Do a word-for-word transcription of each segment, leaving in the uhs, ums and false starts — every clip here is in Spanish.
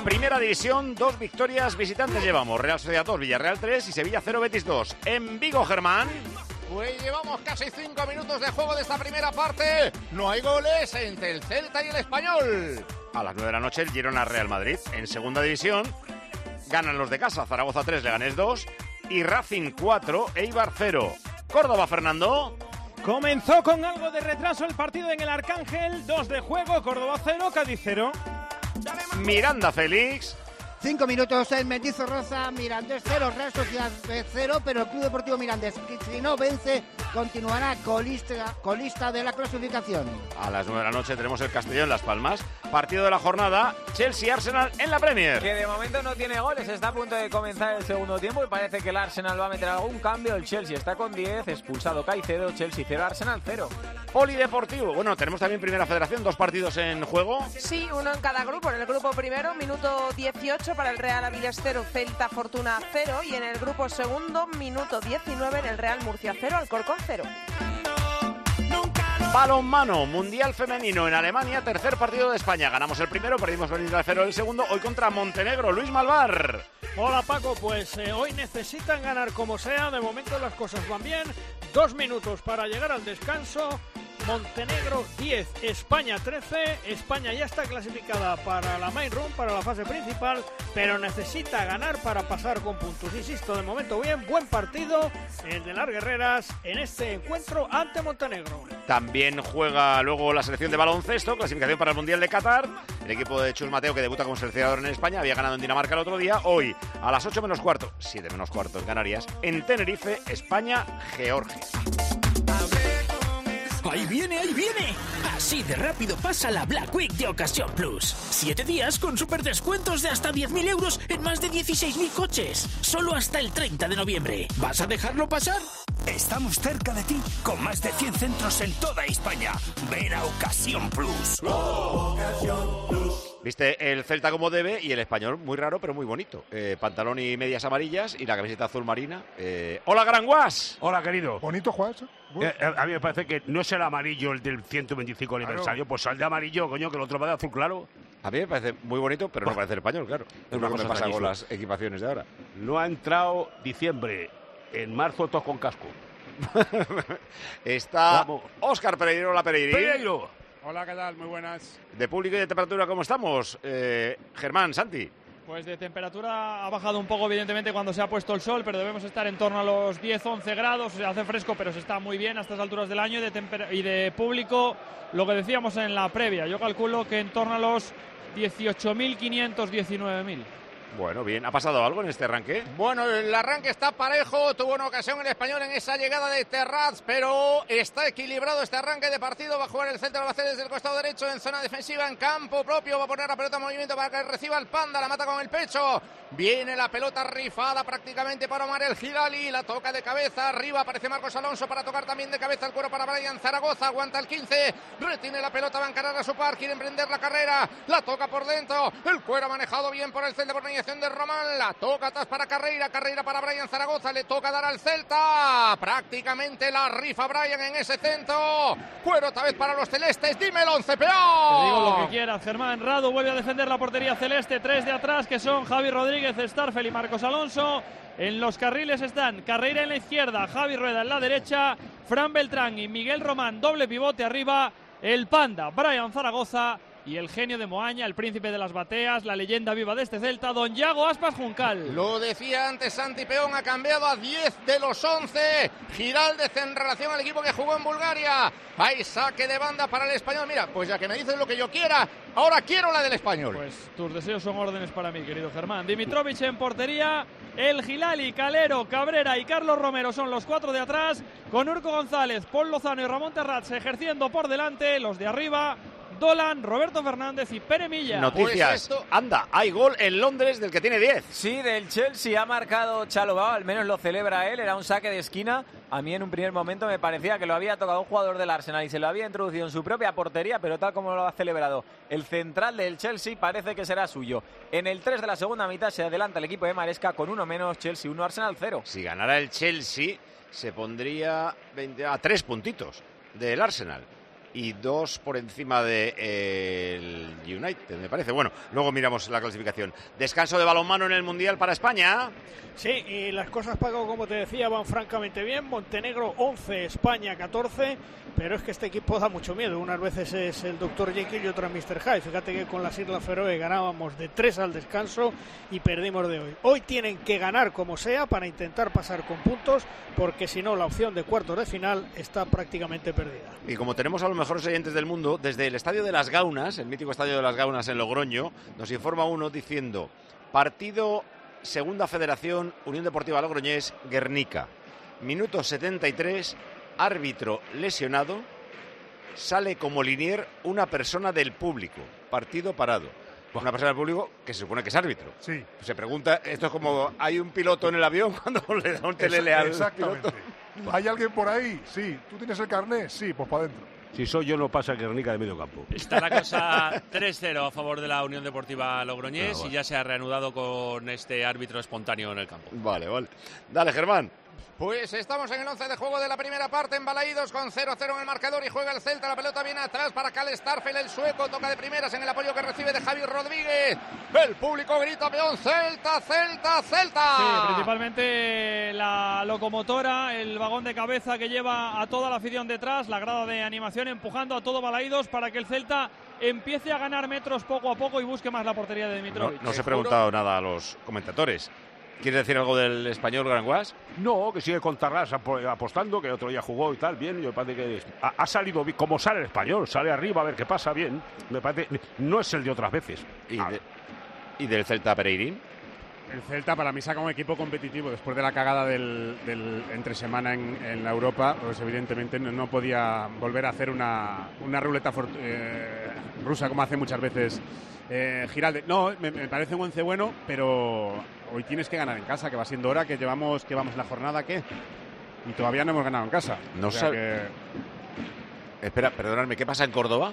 Primera división, dos victorias visitantes llevamos. Real Sociedad dos, Villarreal tres y Sevilla cero, Betis dos. En Vigo, Germán. Pues llevamos casi cinco minutos de juego de esta primera parte. No hay goles entre el Celta y el Español. A las nueve de la noche el Girona Real Madrid. En segunda división ganan los de casa. Zaragoza tres, Leganés dos y Racing cuatro, Eibar cero. Córdoba, Fernando. Comenzó con algo de retraso el partido en el Arcángel. dos de juego, Córdoba cero, Cádiz cero. Miranda, Félix. Cinco minutos en Mendizorroza, Mirandés cero, Real Sociedad cero, pero el Club Deportivo Mirandés, que si no vence, continuará colista, colista de la clasificación. A las nueve de la noche tenemos el Castellón Las Palmas. Partido de la jornada, Chelsea-Arsenal en la Premier. Que de momento no tiene goles, está a punto de comenzar el segundo tiempo y parece que el Arsenal va a meter algún cambio. El Chelsea está con diez, expulsado Caicedo, Chelsea cero, Arsenal cero. Polideportivo, bueno, tenemos también Primera Federación, dos partidos en juego. Sí, uno en cada grupo. En el grupo primero, minuto dieciocho para el Real Avilés cero, Celta Fortuna cero, y en el grupo segundo, minuto diecinueve, en el Real Murcia cero, Alcorcón cero. Balonmano, Mundial Femenino en Alemania, tercer partido de España. Ganamos el primero, perdimos el cero el segundo, hoy contra Montenegro. Luis Malvar. Hola Paco, pues eh, hoy necesitan ganar como sea, de momento las cosas van bien. Dos minutos para llegar al descanso. Montenegro diez, España trece. España ya está clasificada para la main room, para la fase principal, pero necesita ganar para pasar con puntos. Insisto, de momento bien, buen partido el de las guerreras en este encuentro ante Montenegro. También juega luego la selección de baloncesto, clasificación para el Mundial de Qatar. El equipo de Chus Mateo, que debuta como seleccionador en España, había ganado en Dinamarca el otro día. Hoy, a las ocho menos cuarto, siete menos cuarto en Canarias, en Tenerife, España, Georgia. ¡Ahí viene, ahí viene! Así de rápido pasa la Black Week de Ocasión Plus. Siete días con super descuentos de hasta diez mil euros en más de dieciséis mil coches. Solo hasta el treinta de noviembre. ¿Vas a dejarlo pasar? Estamos cerca de ti, con más de cien centros en toda España. Ven a Ocasión Plus. Oh, Ocasión Plus. Viste el Celta como debe y el Español muy raro pero muy bonito. Eh, pantalón y medias amarillas y la camiseta azul marina. Eh, ¡Hola, Gran Guas! Hola, querido. ¿Bonito, Juas? Eh, a mí me parece que no es el amarillo el del ciento veinticinco aniversario, pues sal de amarillo, coño, que el otro va de azul claro. A mí me parece muy bonito, pero no parece el español, claro. Es una cosa que pasa con las equipaciones de ahora. No ha entrado diciembre, en marzo todos con casco. Está Óscar Pereiro, hola Pereirín. Pereiro. Hola, ¿qué tal? Muy buenas. De público y de temperatura, ¿cómo estamos? Eh, Germán, Santi. Pues de temperatura ha bajado un poco, evidentemente, cuando se ha puesto el sol, pero debemos estar en torno a los diez once grados. O sea, hace fresco, pero se está muy bien a estas alturas del año. Y de, temper- y de público, lo que decíamos en la previa, yo calculo que en torno a los dieciocho mil quinientos, diecinueve mil. Bueno, bien. ¿Ha pasado algo en este arranque? Bueno, el arranque está parejo. Tuvo una ocasión el Español en esa llegada de Terraz, pero está equilibrado este arranque de partido. Va a jugar el centro, lo va a hacer desde el costado derecho en zona defensiva, en campo propio. Va a poner la pelota en movimiento para que reciba el Panda. La mata con el pecho. Viene la pelota rifada prácticamente para Omar El Hilali. La toca de cabeza. Arriba aparece Marcos Alonso para tocar también de cabeza el cuero para Brian Zaragoza. Aguanta el quince. Retiene la pelota, va a encarar a su par. Quiere emprender la carrera. La toca por dentro. El cuero manejado bien por el centro por de Román, la toca atrás para Carreira, Carreira para Brian Zaragoza, le toca dar al Celta, prácticamente la rifa Brian en ese centro, cuero otra vez para los celestes, dime el once, peón. Te digo lo que quieras, Germán. Radu vuelve a defender la portería celeste, tres de atrás que son Javi Rodríguez, Starfel y Marcos Alonso. En los carriles están Carreira en la izquierda, Javi Rueda en la derecha, Fran Beltrán y Miguel Román, doble pivote arriba, el Panda, Brian Zaragoza y el genio de Moaña, el príncipe de las bateas, la leyenda viva de este Celta, don Yago Aspas Juncal. Lo decía antes Santi Peón, ha cambiado a diez de los once. Giraldez en relación al equipo que jugó en Bulgaria. Hay saque de banda para el Español. Mira, pues ya que me dices lo que yo quiera, ahora quiero la del Español. Pues tus deseos son órdenes para mí, querido Germán. Dimitrovic en portería, El Hilali, Calero, Cabrera y Carlos Romero son los cuatro de atrás, con Urco González, Paul Lozano y Ramón Terrats ejerciendo por delante, los de arriba Dolan, Roberto Fernández y Pere Milla. Noticias. Pues esto... Anda, hay gol en Londres del que tiene diez. Sí, del Chelsea ha marcado Chalobah, al menos lo celebra él, era un saque de esquina. A mí en un primer momento me parecía que lo había tocado un jugador del Arsenal y se lo había introducido en su propia portería, pero tal como lo ha celebrado el central del Chelsea parece que será suyo. En el tres de la segunda mitad se adelanta el equipo de Maresca con uno menos, Chelsea uno, Arsenal cero. Si ganara el Chelsea se pondría veinte a tres puntitos del Arsenal. Y dos por encima del de, eh, United, me parece. Bueno, luego miramos la clasificación. Descanso de balonmano en el Mundial para España. Sí, y las cosas, Paco, como te decía, van francamente bien. Montenegro once, España catorce, pero es que este equipo da mucho miedo. Unas veces es el doctor Jekyll y otras míster Hyde. Fíjate que con las Islas Feroe ganábamos de tres al descanso y perdimos de hoy. Hoy tienen que ganar como sea para intentar pasar con puntos, porque si no la opción de cuartos de final está prácticamente perdida. Y como tenemos a los mejores oyentes del mundo, desde el Estadio de las Gaunas, el mítico Estadio de las Gaunas en Logroño, nos informa uno diciendo: partido Segunda Federación, Unión Deportiva Logroñés, Guernica. Minuto setenta y tres, árbitro lesionado, sale como linier una persona del público, partido parado. Una persona del público que se supone que es árbitro. Sí. Se pregunta, esto es como, ¿hay un piloto en el avión cuando le da un telele al Exactamente. piloto? ¿Hay alguien por ahí? Sí. ¿Tú tienes el carné? Sí, pues para adentro. Si soy yo, no pasa Guernica de medio campo. Está la cosa tres cero a favor de la Unión Deportiva Logroñés, Ah, vale. y ya se ha reanudado con este árbitro espontáneo en el campo. Vale, vale. Dale, Germán. Pues estamos en el once de juego de la primera parte, en Balaídos con cero cero en el marcador y juega el Celta. La pelota viene atrás para Cal Starfel, el sueco, toca de primeras en el apoyo que recibe de Javi Rodríguez. El público grita peón, Celta, Celta, Celta. Sí, principalmente la locomotora, el vagón de cabeza que lleva a toda la afición detrás, la grada de animación empujando a todo Balaídos para que el Celta empiece a ganar metros poco a poco y busque más la portería de No, Dimitrovic. no os he preguntado nada a los comentadores. ¿Quieres decir algo del español Granguas? No, que sigue con Tarrás apo- apostando, que otro día jugó y tal, bien. Yo me parece que ha, ha salido bien, como sale el español, sale arriba a ver qué pasa, bien. Me parece, no es el de otras veces. ¿Y, de, y del Celta Pereirín? El Celta para mí saca un equipo competitivo después de la cagada del, del entre semana en, en la Europa, pues evidentemente no, no podía volver a hacer una, una ruleta for, eh, rusa como hace muchas veces eh, Giralde. No, me, me parece un once bueno, pero hoy tienes que ganar en casa, que va siendo hora, que llevamos que vamos la jornada, ¿qué? Y todavía no hemos ganado en casa. No O sea sab- que- Espera, perdonadme, ¿qué pasa en Córdoba?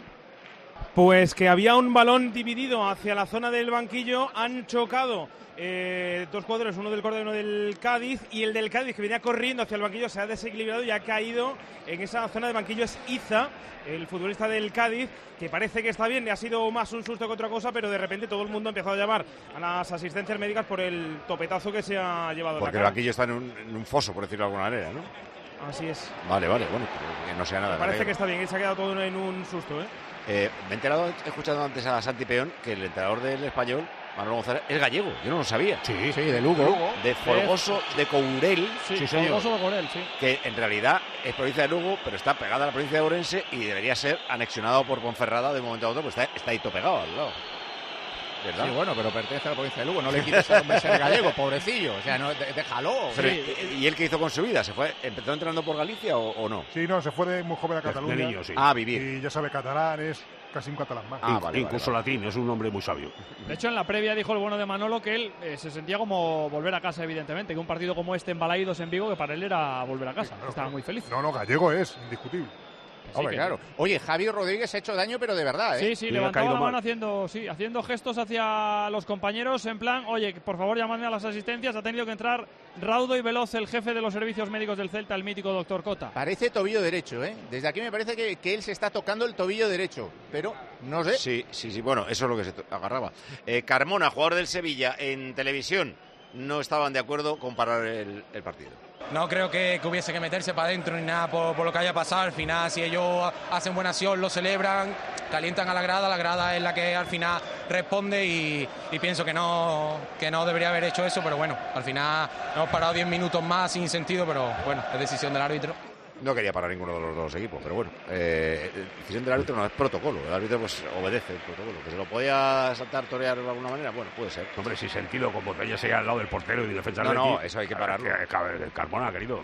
Pues que había un balón dividido hacia la zona del banquillo, han chocado eh, dos jugadores, uno del Córdoba y uno del Cádiz, y el del Cádiz que venía corriendo hacia el banquillo se ha desequilibrado y ha caído en esa zona del banquillo. Es Iza, el futbolista del Cádiz, que parece que está bien, le ha sido más un susto que otra cosa, pero de repente todo el mundo ha empezado a llamar a las asistencias médicas por el topetazo que se ha llevado. Porque en el la cara. banquillo está en un, en un foso, por decirlo de alguna manera, ¿no? Así es. Vale, vale, bueno, pero que no sea nada. me Parece alegro. que está bien, que se ha quedado todo en un susto, ¿eh? Eh, me he enterado, he escuchado antes a Santi Peón, que el entrenador del español, Manolo González, es gallego. Yo no lo sabía. Sí, Sí, de Lugo. De Folgoso de Courel, Sí, Folgoso de Corel, sí. que en realidad es provincia de Lugo, pero está pegada a la provincia de Ourense y debería ser anexionado por Ponferrada de un momento a otro, pues está, está ahí todo pegado al lado. ¿Verdad? Sí, bueno, pero pertenece a la provincia de Lugo. No le quites al hombre ser gallego, pobrecillo. O sea, no, de- déjalo. Pero, ¿y y él qué hizo con su vida? ¿Se fue, empezó entrenando por Galicia o, o no? Sí, no, se fue de muy joven a Cataluña. De niño, sí. Ah, vivir. Y ya sabe catalán, es casi un catalán más. Ah, In- vale, incluso vale, latín, es un hombre muy sabio. De hecho, en la previa dijo el bueno de Manolo que él eh, se sentía como volver a casa, evidentemente, que un partido como este en Balaídos en Vigo, que para él era volver a casa. Claro, Estaba claro. muy feliz. No, no, gallego es, indiscutible. Sí, Hombre, que- claro. Oye, Javi Rodríguez ha hecho daño, pero de verdad, ¿eh? Sí, sí, Le ha levantaba caído la mano mal. haciendo, sí, haciendo gestos hacia los compañeros en plan, oye, por favor llamadme a las asistencias. Ha tenido que entrar raudo y veloz el jefe de los servicios médicos del Celta, el mítico doctor Cota. Parece tobillo derecho, ¿eh? Desde aquí me parece que, que él se está tocando el tobillo derecho, pero no sé. Sí, sí, sí, bueno, eso es lo que se to- agarraba. Eh, Carmona, jugador del Sevilla, en televisión, no estaban de acuerdo con parar el, el partido. No creo que, que hubiese que meterse para adentro ni nada por, por lo que haya pasado. Al final, si ellos hacen buena acción, lo celebran, calientan a la grada, la grada es la que al final responde y, y pienso que no, que no debería haber hecho eso, pero bueno, al final hemos parado diez minutos más sin sentido, pero bueno, es decisión del árbitro. No quería parar ninguno de los dos equipos, pero bueno, eh, decisión del árbitro no es protocolo. El árbitro pues obedece el protocolo. Que se lo podía saltar, torear de alguna manera, bueno, puede ser. Hombre, sin sentido, como ella sea al lado del portero y de defensa No, del no, Atleti. eso hay que pararlo. Que- que- Carmona, querido.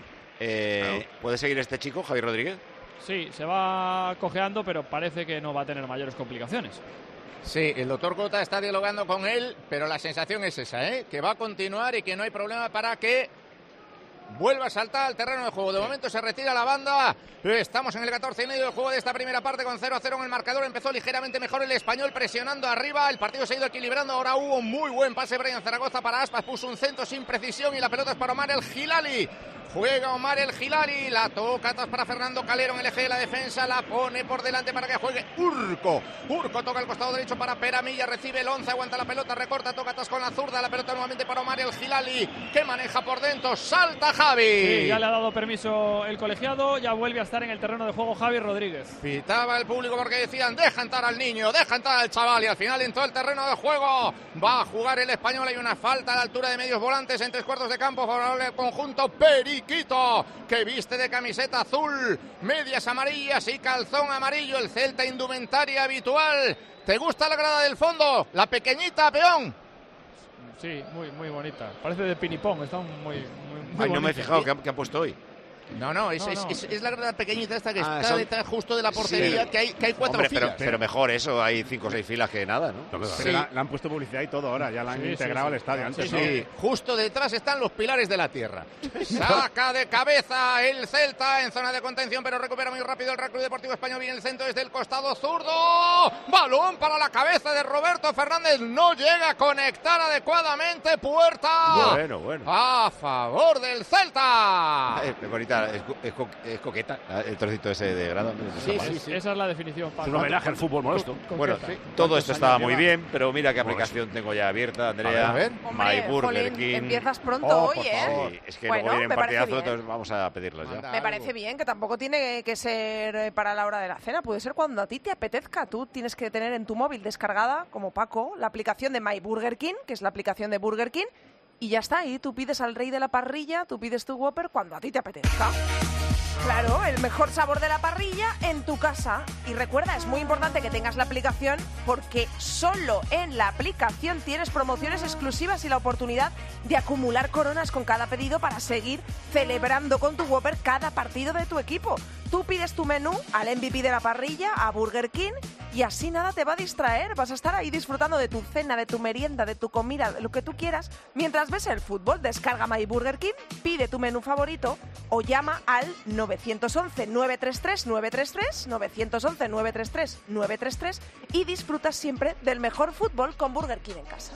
Eh, ¿Puede seguir este chico, Javier Rodríguez? Sí, se va cojeando, pero parece que no va a tener mayores complicaciones. Sí, el doctor Cota está dialogando con él, pero la sensación es esa, ¿eh? Que va a continuar y que no hay problema para que vuelva a saltar al terreno de juego. De momento se retira la banda. Estamos en el catorce y medio del juego de esta primera parte con cero a cero en el marcador. Empezó ligeramente mejor el español presionando arriba. El partido se ha ido equilibrando. Ahora hubo un muy buen pase Brian Zaragoza para Aspas. Puso un centro sin precisión y la pelota es para Omar el Gilali. Juega Omar El Hilali, la toca atrás para Fernando Calero en el eje de la defensa, la pone por delante para que juegue Urco. Urco toca el costado derecho para Peramilla, recibe el once, aguanta la pelota, recorta, toca atrás con la zurda, la pelota nuevamente para Omar El Hilali, que maneja por dentro, salta Javi. Sí, ya le ha dado permiso el colegiado, ya vuelve a estar en el terreno de juego Javi Rodríguez. Pitaba el público porque decían, deja entrar al niño, deja entrar al chaval, y al final entró el terreno de juego. Va a jugar el español, hay una falta a la altura de medios volantes en tres cuartos de campo, favorable al conjunto Periquito, que viste de camiseta azul, medias amarillas y calzón amarillo, el Celta indumentaria habitual. ¿Te gusta la grada del fondo? La pequeñita, peón. Sí, muy muy bonita. Parece de pinipón, está muy, muy, muy Ay, no me he bonita. fijado que, que ha puesto hoy. No, no, es, No, es, no. es, es la grada pequeñita esta que Ah, está son- detrás justo de la portería, Sí. que, hay, que hay cuatro Hombre, filas. pero, pero mejor eso, hay cinco o seis filas que nada, ¿no? Pero Sí. la, la han puesto publicidad y todo ahora, ya la han Sí, integrado sí, al sí. estadio antes, Sí, ¿no? sí. Justo detrás están los pilares de la tierra. Saca de cabeza el Celta en zona de contención, pero recupera muy rápido el Real Club Deportivo Español. Viene el centro desde el costado zurdo. Balón para la cabeza de Roberto Fernández. No llega a conectar adecuadamente. Puerta. Bueno, bueno. A favor del Celta. Eh, Es bonita, es, co- es co- es coqueta, el trocito ese de grado. ¿no? Sí, Está sí, mal. sí. Esa es la definición, Paco. Es un homenaje al fútbol modesto. Bueno, Concreta. todo esto estaba muy lleva? bien, pero mira qué aplicación tengo ya abierta, Andrea. A ver, a ver. Hombre, My Burger jolín, King. empiezas pronto Oh, hoy, por ¿eh? favor. Sí, es que Bueno, luego viene me un parece partidazo, bien. entonces vamos a pedirlas ya. Manda. Me parece bien, que tampoco tiene que ser eh, para la hora de la cena, puede ser cuando a ti te apetezca. Tú tienes que tener en tu móvil descargada, como Paco, la aplicación de My Burger King, que es la aplicación de Burger King, y ya está ahí. Tú pides al rey de la parrilla, tú pides tu Whopper cuando a ti te apetezca. Claro, el mejor sabor de la parrilla en tu casa. Y recuerda, es muy importante que tengas la aplicación porque solo en la aplicación tienes promociones exclusivas y la oportunidad de acumular coronas con cada pedido para seguir celebrando con tu Whopper cada partido de tu equipo. Tú pides tu menú al M V P de la parrilla, a Burger King, y así nada te va a distraer. Vas a estar ahí disfrutando de tu cena, de tu merienda, de tu comida, de lo que tú quieras, mientras ves el fútbol. Descarga My Burger King, pide tu menú favorito o llama al nueve once, nueve tres tres, nueve tres tres, nueve once, nueve tres tres, nueve tres tres y disfrutas siempre del mejor fútbol con Burger King en casa.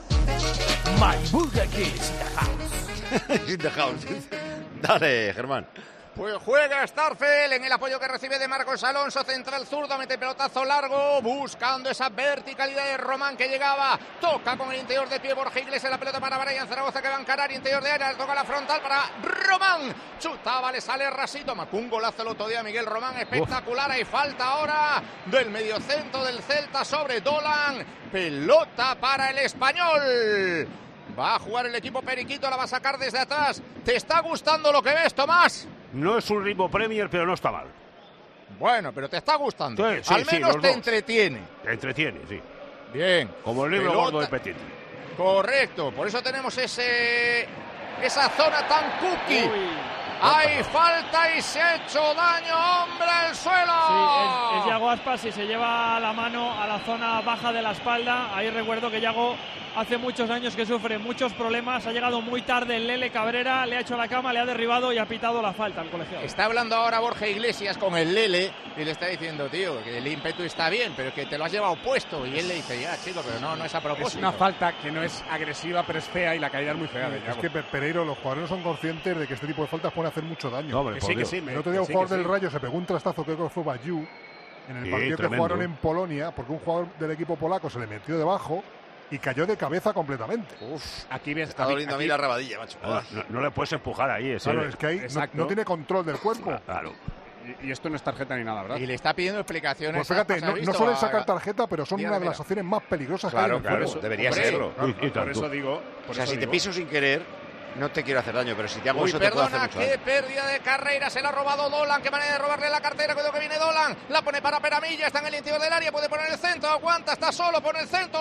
My Burger King is in the house. In the house. Dale, Germán. Pues juega Starfel en el apoyo que recibe de Marcos Alonso, central zurdo, mete pelotazo largo, buscando esa verticalidad de Román que llegaba, toca con el interior de pie Borja Iglesias, la pelota para Brian Zaragoza que va a encarar interior de área, toca la frontal para Román, chutaba, le sale rasito, marcó un golazo el otro día Miguel Román, espectacular, hay falta ahora del mediocentro del Celta sobre Dolan, pelota para el español. Va a jugar el equipo Periquito, la va a sacar desde atrás. ¿Te está gustando lo que ves, Tomás? No es un ritmo Premier, pero no está mal. Bueno, pero te está gustando. Sí, sí, Al sí, menos los te dos. entretiene. Te entretiene, sí. Bien. Como el libro Pelota- gordo de Petit. Correcto, por eso tenemos ese esa zona tan cookie. Uy. Hay falta y se ha hecho daño, hombre, al suelo. Sí, es, es Yago Aspas y se lleva la mano a la zona baja de la espalda. Ahí recuerdo que Yago hace muchos años que sufre muchos problemas. Ha llegado muy tarde el Lele Cabrera, le ha hecho la cama, le ha derribado y ha pitado la falta al colegiado. Está hablando ahora Borja Iglesias con el Lele y le está diciendo, tío, que el ímpetu está bien, pero que te lo has llevado puesto. Y él le dice, ya, chico, pero no, no es a propósito. Es una falta que no es agresiva, pero es fea y la caída es muy fea de Es Yago. que Pe- Pereiro, los jugadores no son conscientes de que este tipo de faltas pueden hacer mucho daño. No, hombre, Que por sí, que Dios. sí. me- El otro día que un sí, jugador que del sí. Rayo se pegó un trastazo, creo que fue Bayu, en el Sí, partido que tremendo. jugaron en Polonia, porque un jugador del equipo polaco se le metió debajo y cayó de cabeza completamente. Uf, Aquí ves, está aquí- doliendo a mí aquí- la rabadilla, macho. No, no- no le puedes empujar ahí. Ese, Claro, es que ahí no, Exacto. no tiene control del cuerpo. Claro. Y, y esto no es tarjeta ni nada, ¿verdad? Y le está pidiendo explicaciones. Pues fíjate, ¿has no, no visto? suelen A- sacar tarjeta, pero son Mira, una de mira. las acciones más peligrosas que hay Claro, en el claro, fútbol. debería Hombre, serlo. Y- y por tanto. eso digo. Por O sea, eso si te digo. piso sin querer, no te quiero hacer daño, pero si te hago Uy, eso te puedo perdona, hacer mucho qué daño. pérdida de carrera, se la ha robado Dolan, qué manera de robarle la cartera, cuidado que viene Dolan, la pone para Peramilla, está en el interior del área, puede poner el centro, aguanta, está solo, pone el centro,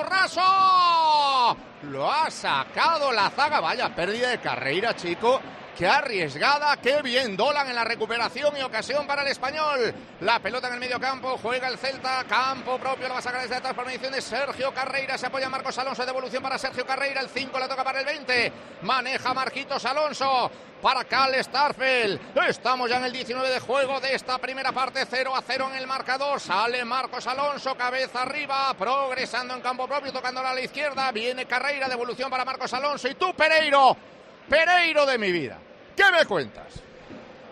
raso, lo ha sacado la zaga, vaya pérdida de carrera, chico. Qué arriesgada, qué bien Dolan en la recuperación y ocasión para el español. La pelota en el medio campo, juega el Celta, campo propio, lo va a sacar desde atrás por medición de Sergio Carreira. Se apoya Marcos Alonso, devolución para Sergio Carreira, el cinco la toca para el veinte. Maneja Marquitos Alonso para Cal Starfel. Estamos ya en el diecinueve de juego de esta primera parte, cero a cero en el marcador. Sale Marcos Alonso, cabeza arriba, progresando en campo propio, tocándola a la izquierda. Viene Carreira, devolución para Marcos Alonso. Y tú, Pereiro, Pereiro de mi vida, ¿qué me cuentas?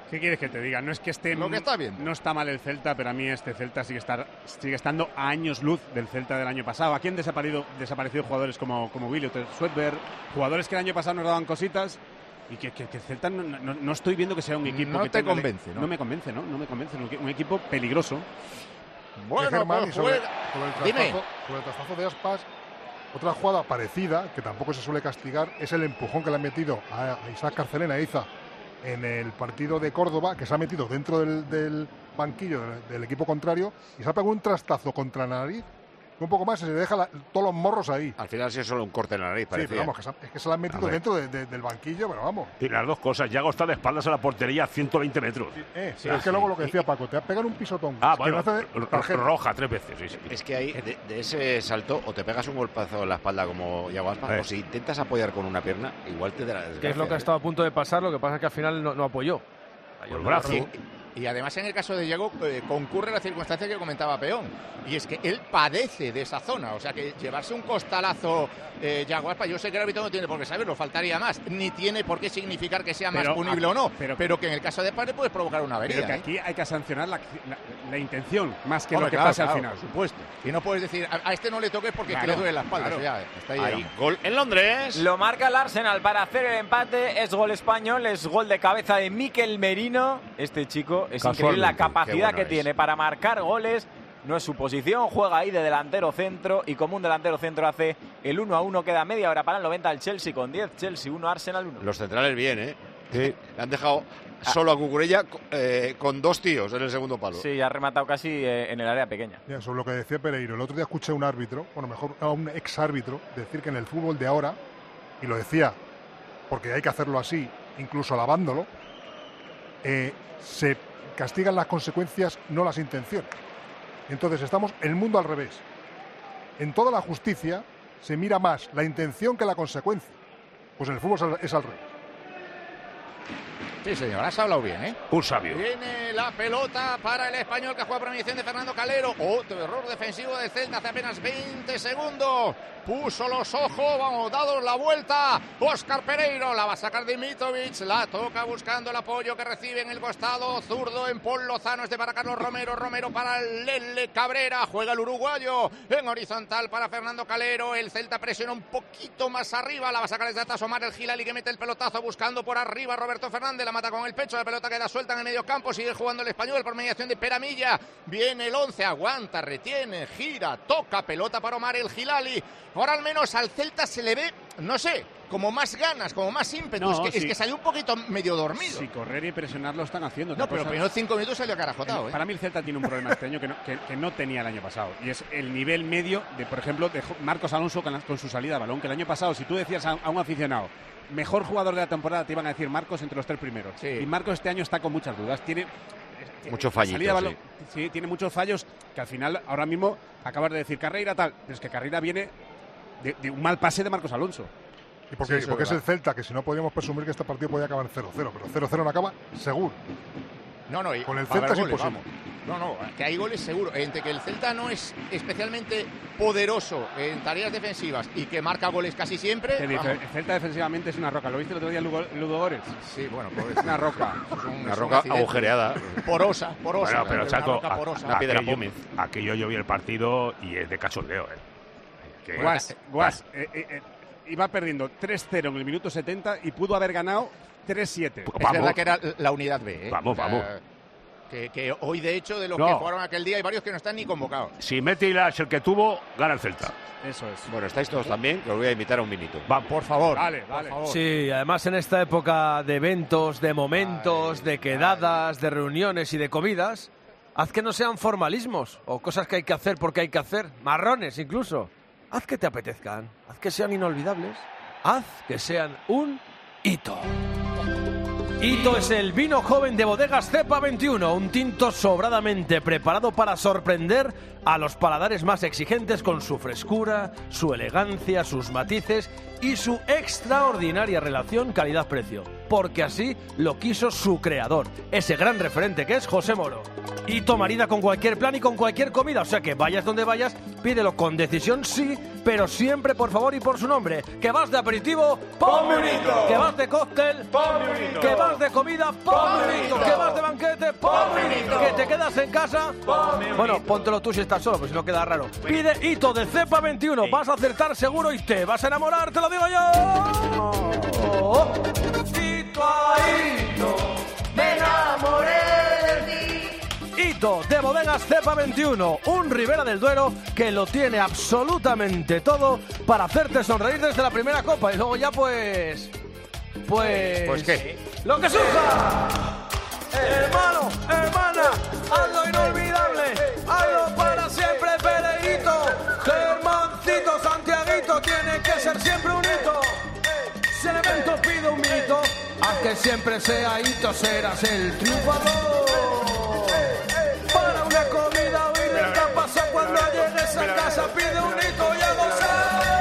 ¿Qué quieres que te diga? No es que esté... Lo que está bien. No está mal el Celta, pero a mí este Celta sigue, estar, sigue estando a años luz del Celta del año pasado. Aquí han desaparecido, desaparecido jugadores como, como Willy, Swedberg, jugadores que el año pasado nos daban cositas y que, que, que el Celta no, no, no estoy viendo que sea un equipo no que te tenga convence, de, ¿no? No me convence, ¿no? No me convence. Un, un equipo peligroso. Bueno, Germán, pues y sobre, juega. sobre, el Dime. trastazo, sobre el trastazo de Aspas, otra jugada parecida, que tampoco se suele castigar, es el empujón que le han metido a, a Isaac Carcelena, a Iza, en el partido de Córdoba, que se ha metido dentro del, del banquillo del, del equipo contrario y se ha pegado un trastazo contra la nariz, un poco más y se deja la, todos los morros ahí. Al final sí es solo un corte en la nariz, parecía. Sí, pero vamos, que se, es que se la han metido dentro de, de, del banquillo, pero vamos. Y las dos cosas, Yago está de espaldas a la portería a ciento veinte metros. Eh, sí, Ah, es que sí. luego lo que decía Paco, te pegan un pisotón. Ah, que bueno, no hace ro- tarjeta. roja tres veces, sí, sí. Es que ahí, de, de ese salto, o te pegas un golpazo en la espalda como Yago Aspas, Eh. o si intentas apoyar con una pierna, igual te da la desgracia. Que es lo que ha estado a punto de pasar, lo que pasa es que al final no, no apoyó. Por el brazo. Y, y además en el caso de Diego eh, concurre la circunstancia que comentaba Peón, y es que él padece de esa zona, o sea que llevarse un costalazo eh, Yago Aspas, yo sé que el árbitro no tiene por qué saberlo, faltaría más, ni tiene por qué significar que sea Pero más punible a- o no, pero- pero, que en el caso de Padre puedes provocar una avería. Pero que ¿eh? aquí hay que sancionar la, la, la intención, más que Hombre, lo que claro, pase claro, al final. por supuesto. Y no puedes decir, a, a este no le toques porque es que Claro, le duele la espalda. claro. Eso ya, está ahí, Ahí, llegamos. gol en Londres. Lo marca el Arsenal para hacer el empate. Es gol español, es gol de cabeza de Mikel Merino. Este chico es increíble la Casualmente, capacidad qué bueno que es. tiene para marcar goles. No es su posición, juega ahí de delantero centro y como un delantero centro hace el uno a uno. Queda media hora para el noventa el Chelsea con diez. Chelsea uno, Arsenal uno. Los centrales bien, ¿eh? Le han dejado solo a Cucurella eh, con dos tíos en el segundo palo. Sí, ha rematado casi eh, en el área pequeña. Mira, sobre lo que decía Pereiro, el otro día escuché a un árbitro, bueno, mejor a un ex árbitro, decir que en el fútbol de ahora, y lo decía porque hay que hacerlo así, incluso alabándolo, eh, se castigan las consecuencias, no las intenciones. Entonces estamos en el mundo al revés. En toda la justicia se mira más la intención que la consecuencia. Pues en el fútbol es al- es al revés. Sí, señor, has hablado bien, ¿eh? Un sabio. Viene la pelota para el español que juega por mediación de Fernando Calero. Otro error defensivo del Celta hace apenas veinte segundos. Puso los ojos, vamos, dados la vuelta. Óscar Pereiro la va a sacar Dimitrovic. La toca buscando el apoyo que recibe en el costado. Zurdo en Paul Lozano, es de para Carlos Romero. Romero para Lele Cabrera. Juega el uruguayo en horizontal para Fernando Calero. El Celta presiona un poquito más arriba. La va a sacar desde atrás Omar el Gilali que mete el pelotazo buscando por arriba Roberto Fernández. La mata con el pecho. La pelota queda suelta en el medio campo. Sigue jugando el español por mediación de Peramilla. Viene el once, aguanta, retiene, gira, toca. Pelota para Omar el Gilali. Ahora al menos al Celta se le ve, no sé, como más ganas, como más ímpetu. No, es, que, sí. es que salió un poquito medio dormido. Si correr y presionar lo están haciendo. No, otra pero cosa- los primeros cinco minutos salió carajotado. ¿eh? Para mí el Celta tiene un problema este año que no, que, que no tenía el año pasado. Y es el nivel medio de, por ejemplo, de Jo- Marcos Alonso con, la- con su salida de balón. Que el año pasado, si tú decías a, a un aficionado, mejor jugador de la temporada, te iban a decir Marcos entre los tres primeros. Sí. Y Marcos este año está con muchas dudas. Tiene Mucho la fallito, salida de balón- sí. sí, tiene muchos fallos que al final, ahora mismo, acabas de decir Carreira tal. Pero es que Carreira viene de, de un mal pase de Marcos Alonso. Y porque, Sí, eso porque es es el verdad. Celta, que si no podíamos presumir que este partido podía acabar cero cero, pero cero cero no acaba seguro. No, no, y Con el va a haber Celta es goles, imposible. vamos. No, no, que hay goles seguro. Entre que el Celta no es especialmente poderoso en tareas defensivas y que marca goles casi siempre. Te dice, vamos. el Celta defensivamente es una roca. ¿Lo viste el otro día Lugo, Ludo Górez? Sí, bueno, Es una roca. Es un- Una es un roca accidente. agujereada. Porosa, porosa. Bueno, pero una Chaco, roca a- porosa. Una piedra aquello, pómez. aquello yo vi el partido y es de cachondeo, ¿eh? Que- Guas, Guas, eh, eh, eh, iba perdiendo tres cero en el minuto setenta y pudo haber ganado tres siete. Es verdad que era la unidad B. ¿eh? Vamos, O sea, vamos. Que, que hoy, de hecho, de los No. que jugaron aquel día, hay varios que no están ni convocados. Si Meti es el que tuvo, gana el Celta. Eso es. Bueno, estáis todos también, que os voy a invitar a un minuto. Va, Por favor. Vale, por vale. favor. Sí, además en esta época de eventos, de momentos, de quedadas, de reuniones y de comidas, haz que no sean formalismos o cosas que hay que hacer porque hay que hacer, marrones incluso. Haz que te apetezcan, haz que sean inolvidables, haz que sean un hito. Hito es el vino joven de Bodegas Cepa veintiuno, un tinto sobradamente preparado para sorprender a los paladares más exigentes con su frescura, su elegancia, sus matices y su extraordinaria relación calidad-precio. porque así lo quiso su creador, ese gran referente que es José Moro. Hito marida con cualquier plan y con cualquier comida, o sea que vayas donde vayas, pídelo con decisión, sí, pero siempre por favor y por su nombre. Que vas de aperitivo, ¡ponme un hito! Que vas de cóctel, ¡ponme un hito! Que vas de comida, ¡ponme un hito! Que vas de banquete, ¡ponme un hito! Que te quedas en casa, ¡ponme un hito! Bueno, póntelo tú si estás solo, pues si no queda raro. Pide hito de Cepa veintiuno, vas a acertar seguro y te vas a enamorar, te lo digo yo. Hito a hito, me enamoré de ti. Hito de Bodegas Cepa veintiuno, un Ribera del Duero que lo tiene absolutamente todo para hacerte sonreír desde la primera copa y luego ya pues... Pues... ¿Pues qué? ¡Lo que surja! Hermano, hermana, hazlo inolvidable, hazlo para siempre, Pereguito. Germancito, Santiaguito, tiene que ser siempre un hito. Si el evento pide un mito, haz que siempre sea hito, serás el triunfador. Para una comida o ir de pasa cuando llegues a casa, pide un hito y a gozar.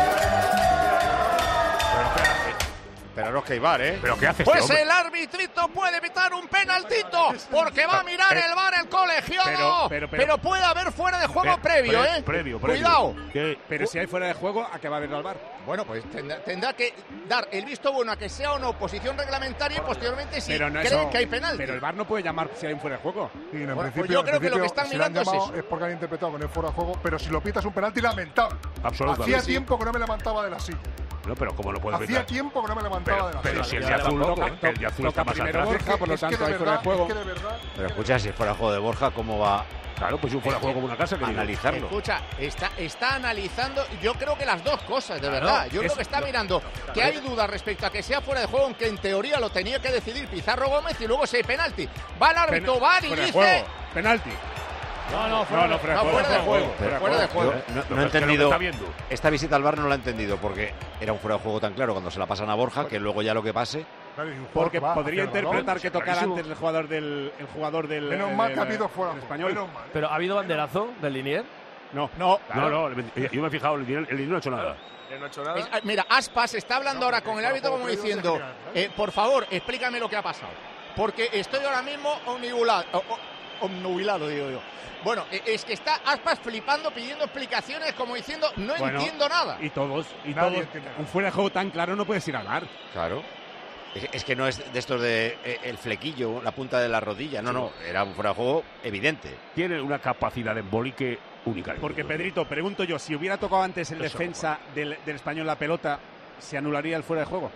Pero no es que hay VAR, ¿eh? ¿Pero qué haces, Pues hombre? el arbitrito puede evitar un penaltito, porque va a mirar el VAR el colegiado. Pero, Pero, pero, pero- puede haber fuera de juego Pre- previo, pre- ¿eh? Previo, previo. Cuidado. ¿Qué? Pero si hay fuera de juego, ¿a qué va a haber al VAR? Bueno, pues tendrá, tendrá que dar el visto bueno a que sea o no posición reglamentaria y posteriormente si Pero no creen eso- que hay penalti. Pero el VAR no puede llamar si hay un fuera de juego. Sí, en Bueno, pues principio, yo en creo que lo que principio, están si lo han mirando es llamado eso. porque han interpretado que no es fuera de juego, pero si lo pitas un penalti, lamentable. Absolutamente. Hacía Sí. tiempo que no me levantaba de la silla. No, pero ¿cómo lo puedo Hacía evitar? tiempo que no me levantaba Pero, de la pero silla. si el de azul, Toca- el de azul está toca más primero atrás. Borja, por lo Es que tanto de hay fuera de verdad, juego. es que de verdad. Pero escucha, si fuera juego de Borja, ¿cómo va Claro, pues si fuera juego como una casa, que analizarlo? Escucha, está, está analizando, yo creo que las dos cosas, de Claro, verdad. Yo es- creo que está mirando que hay dudas respecto a que sea fuera de juego, aunque en teoría lo tenía que decidir Pizarro Gómez y luego si hay penalti. Va el árbitro, Pena- va y fuera de dice... juego. Penalti. No, no, No, fuera, no, fuera No, de fuera de juego. juego. Pero fuera de juego. Yo no, no Lo he que- que lo entendido. está viendo. Esta visita al VAR no la he entendido porque era un fuera de juego tan claro cuando se la pasan a Borja que luego ya lo que pase. Claro, y un jugador Porque que va podría hacia el balón, interpretar que tocara clarísimo. antes el jugador del el jugador del Menos mal que ha del- habido fuera del de español. juego. Menos mal. Pero ¿ha habido banderazo del Linier? No. No, No, no, yo me he fijado, el dinero, el dinero no ha hecho nada. No ha hecho Es- ah, mira, Aspas está hablando ahora con el árbitro como diciendo, eh, por favor, explícame lo que ha pasado. Porque estoy ahora mismo omnibulado, o- o- omnubilado, digo yo. Bueno, eh, es que está Aspas flipando, pidiendo explicaciones, como diciendo, no Bueno, entiendo nada. Y todos, y Nadie todos. entiende nada. Un fuera de juego tan claro no puedes ir al VAR. Claro. Es, es que no es de estos de eh, el flequillo, la punta de la rodilla. No, no, era un fuera de juego evidente. Tiene una capacidad de embolique única. Porque, Pedrito, pregunto yo, si hubiera tocado antes el Eso, defensa del, del español la pelota, ¿se anularía el fuera de juego?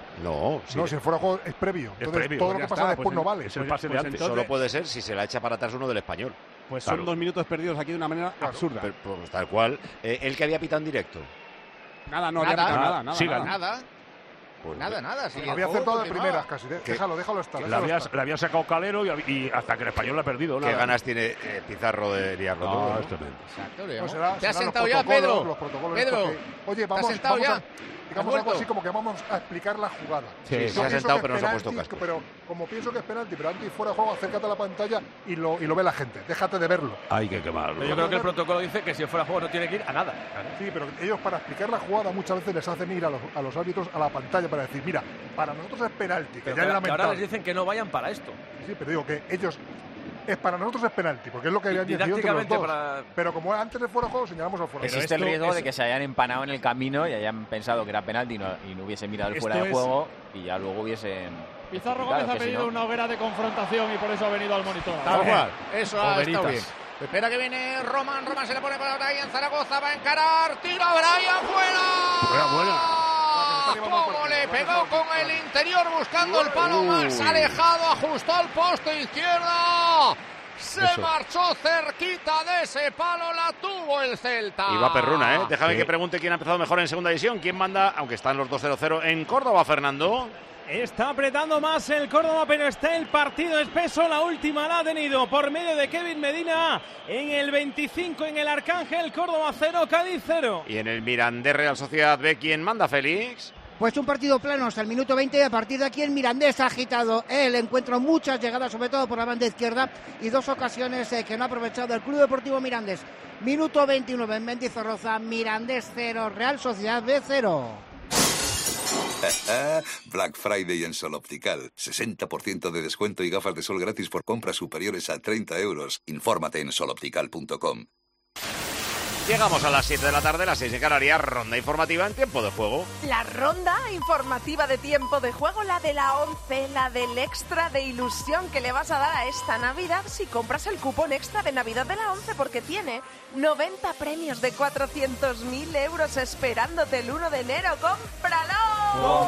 No, sí. No, si el fuera de juego es previo. Es Entonces, previo, todo pues lo ya que pasa está, después pues no en- vale. Es el Pues- pase de pues antes. entonces- Solo puede ser si se la echa para atrás uno del español. Pues Claro. son dos minutos perdidos aquí de una manera absurda. Pero, pues, tal cual. Eh, el que había pitado en directo. Nada, no había Nada, pitado nada, nada, nada. sigan. nada. Nada, Pues, nada, nada. Si el Había juego acertado de continuaba. primeras casi. de- Déjalo, déjalo estar. Le déjalo había, estar. le había sacado Calero y, hab- y hasta que el español la ha perdido. ¿Qué nada. ganas tiene eh, Pizarro de liarlo No, todo? ¿no? es tremendo. Exacto, No, digamos. será- ¿Te has serán los sentado ya, protocolos, Pedro? los protocolos Pedro, estos que- oye, ¿te vamos, has sentado vamos ya? a, digamos ¿Has algo vuelto? así como que vamos a explicar la jugada. Sí, Yo se ha pienso sentado, que pero no es se ha puesto penalti, casco. Pero como pienso que es penalti, pero antes fuera de juego, acércate a la pantalla y lo, y lo ve la gente. Déjate de verlo. Hay que quemarlo. Yo creo que el protocolo dice que si fuera juego no tiene que ir a nada. Sí, pero ellos para explicar la jugada muchas veces les hacen ir a los, a los árbitros a la pantalla para decir, mira, para nosotros es penalti, que Pero ya es que, que ahora les lamentable. dicen que no vayan para esto. Sí, pero digo que ellos, es para nosotros es penalti, porque es lo que habían decidido entre los Didácticamente dos. para... Pero como antes de fuera de juego, señalamos al fuera de Existe el esto riesgo es- de que se hayan empanado en el camino y hayan pensado que era penalti y no, y no hubiesen mirado el Esto fuera de es- juego y ya luego hubiesen... Pizarro Claro, Gómez ha que si pedido no- una hoguera de confrontación y por eso ha venido al monitor. Tal cual. Eso ha Overitas. estado bien. Espera que viene Román. Román se le pone para ahí en Zaragoza. Va a encarar. Tira Brian fuera. Buena, buena. Cómo le pegó con el interior buscando el palo más alejado. Ajustó el poste izquierda. Se Eso. marchó cerquita de ese palo. La tuvo el Celta. Y va perruna, ¿eh? Déjame Sí. que pregunte quién ha empezado mejor en segunda división. ¿Quién manda? Aunque están los dos cero cero en Córdoba, Fernando. Está apretando más el Córdoba, pero está el partido espeso. La última la ha tenido por medio de Kevin Medina en el veinticinco en el Arcángel. Córdoba cero, Cádiz cero. Y en el Mirandés Real Sociedad B, ¿quién manda, Félix? Pues un partido plano hasta el minuto veinte y a partir de aquí el Mirandés ha agitado el encuentro, muchas llegadas sobre todo por la banda izquierda y dos ocasiones eh, que no ha aprovechado el Club Deportivo Mirandés. Minuto veintinueve en Mendizorroza, Mirandés cero, Real Sociedad B cero. Black Friday en Sol Optical. sesenta por ciento de descuento y gafas de sol gratis por compras superiores a treinta euros. Infórmate en sol optical punto com. Llegamos a las siete de la tarde, las seis de Canarias, ronda informativa en tiempo de juego. La ronda informativa de tiempo de juego, la de la once, la del extra de ilusión que le vas a dar a esta Navidad si compras el cupón extra de Navidad de la once, porque tiene noventa premios de cuatrocientos mil euros esperándote el uno de enero. ¡Cómpralo!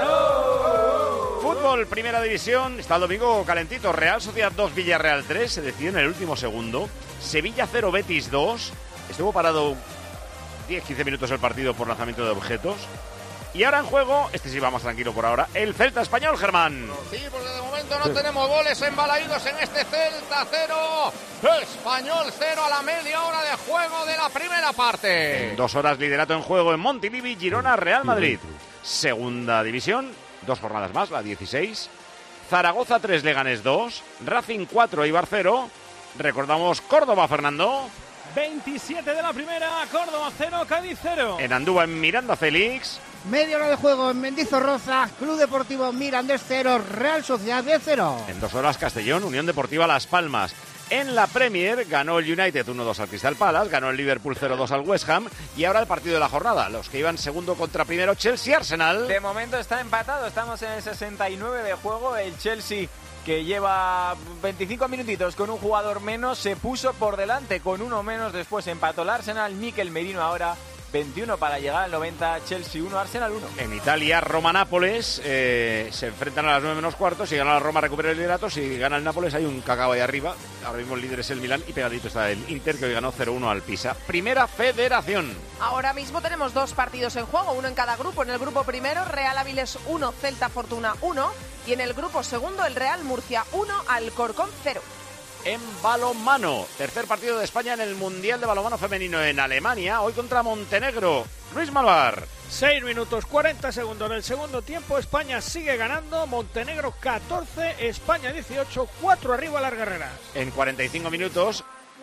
¡Cómpralo! Fútbol, primera división, está el domingo calentito. Real Sociedad dos, Villarreal tres, se decidió en el último segundo. Sevilla cero, Betis dos. Estuvo parado diez a quince minutos el partido por lanzamiento de objetos. Y ahora en juego, este sí va más tranquilo por ahora, el Celta Español, Germán. Sí, porque de momento no tenemos goles embalaídos en este Celta cero, Español cero a la media hora de juego de la primera parte. En dos horas liderato en juego en Montilivi, Girona, Real Madrid. Segunda división, dos jornadas más, la dieciséis. Zaragoza tres, Leganés dos. Racing cuatro, Eibar cero. Recordamos Córdoba, Fernando. veintisiete de la primera, Córdoba cero, Cádiz cero. En Andúa, en Miranda, Félix. Media hora de juego en Mendizorroza, Club Deportivo Mirandés cero, Real Sociedad diez cero. En dos horas, Castellón, Unión Deportiva Las Palmas. En la Premier ganó el United uno dos al Crystal Palace, ganó el Liverpool cero dos al West Ham y ahora el partido de la jornada, los que iban segundo contra primero, Chelsea-Arsenal. De momento está empatado, estamos en el sesenta y nueve de juego, el Chelsea, que lleva veinticinco minutitos con un jugador menos, se puso por delante con uno menos, después empató el Arsenal, Mikel Merino ahora veintiuno para llegar al noventa, Chelsea uno, Arsenal uno. En Italia, Roma-Nápoles eh, se enfrentan a las nueve menos cuarto, si gana la Roma recupera el liderato, si gana el Nápoles hay un cacao ahí arriba, ahora mismo el líder es el Milán y pegadito está el Inter, que hoy ganó cero uno al Pisa. Primera Federación. Ahora mismo tenemos dos partidos en juego, uno en cada grupo. En el grupo primero, Real Avilés uno, Celta Fortuna uno, y en el grupo segundo, el Real Murcia uno, Alcorcón cero. En balonmano, tercer partido de España en el Mundial de Balonmano Femenino en Alemania, hoy contra Montenegro. Luis Malvar. seis minutos cuarenta segundos en el segundo tiempo, España sigue ganando, Montenegro catorce, España dieciocho, cuatro arriba las guerreras. En cuarenta y cinco minutos,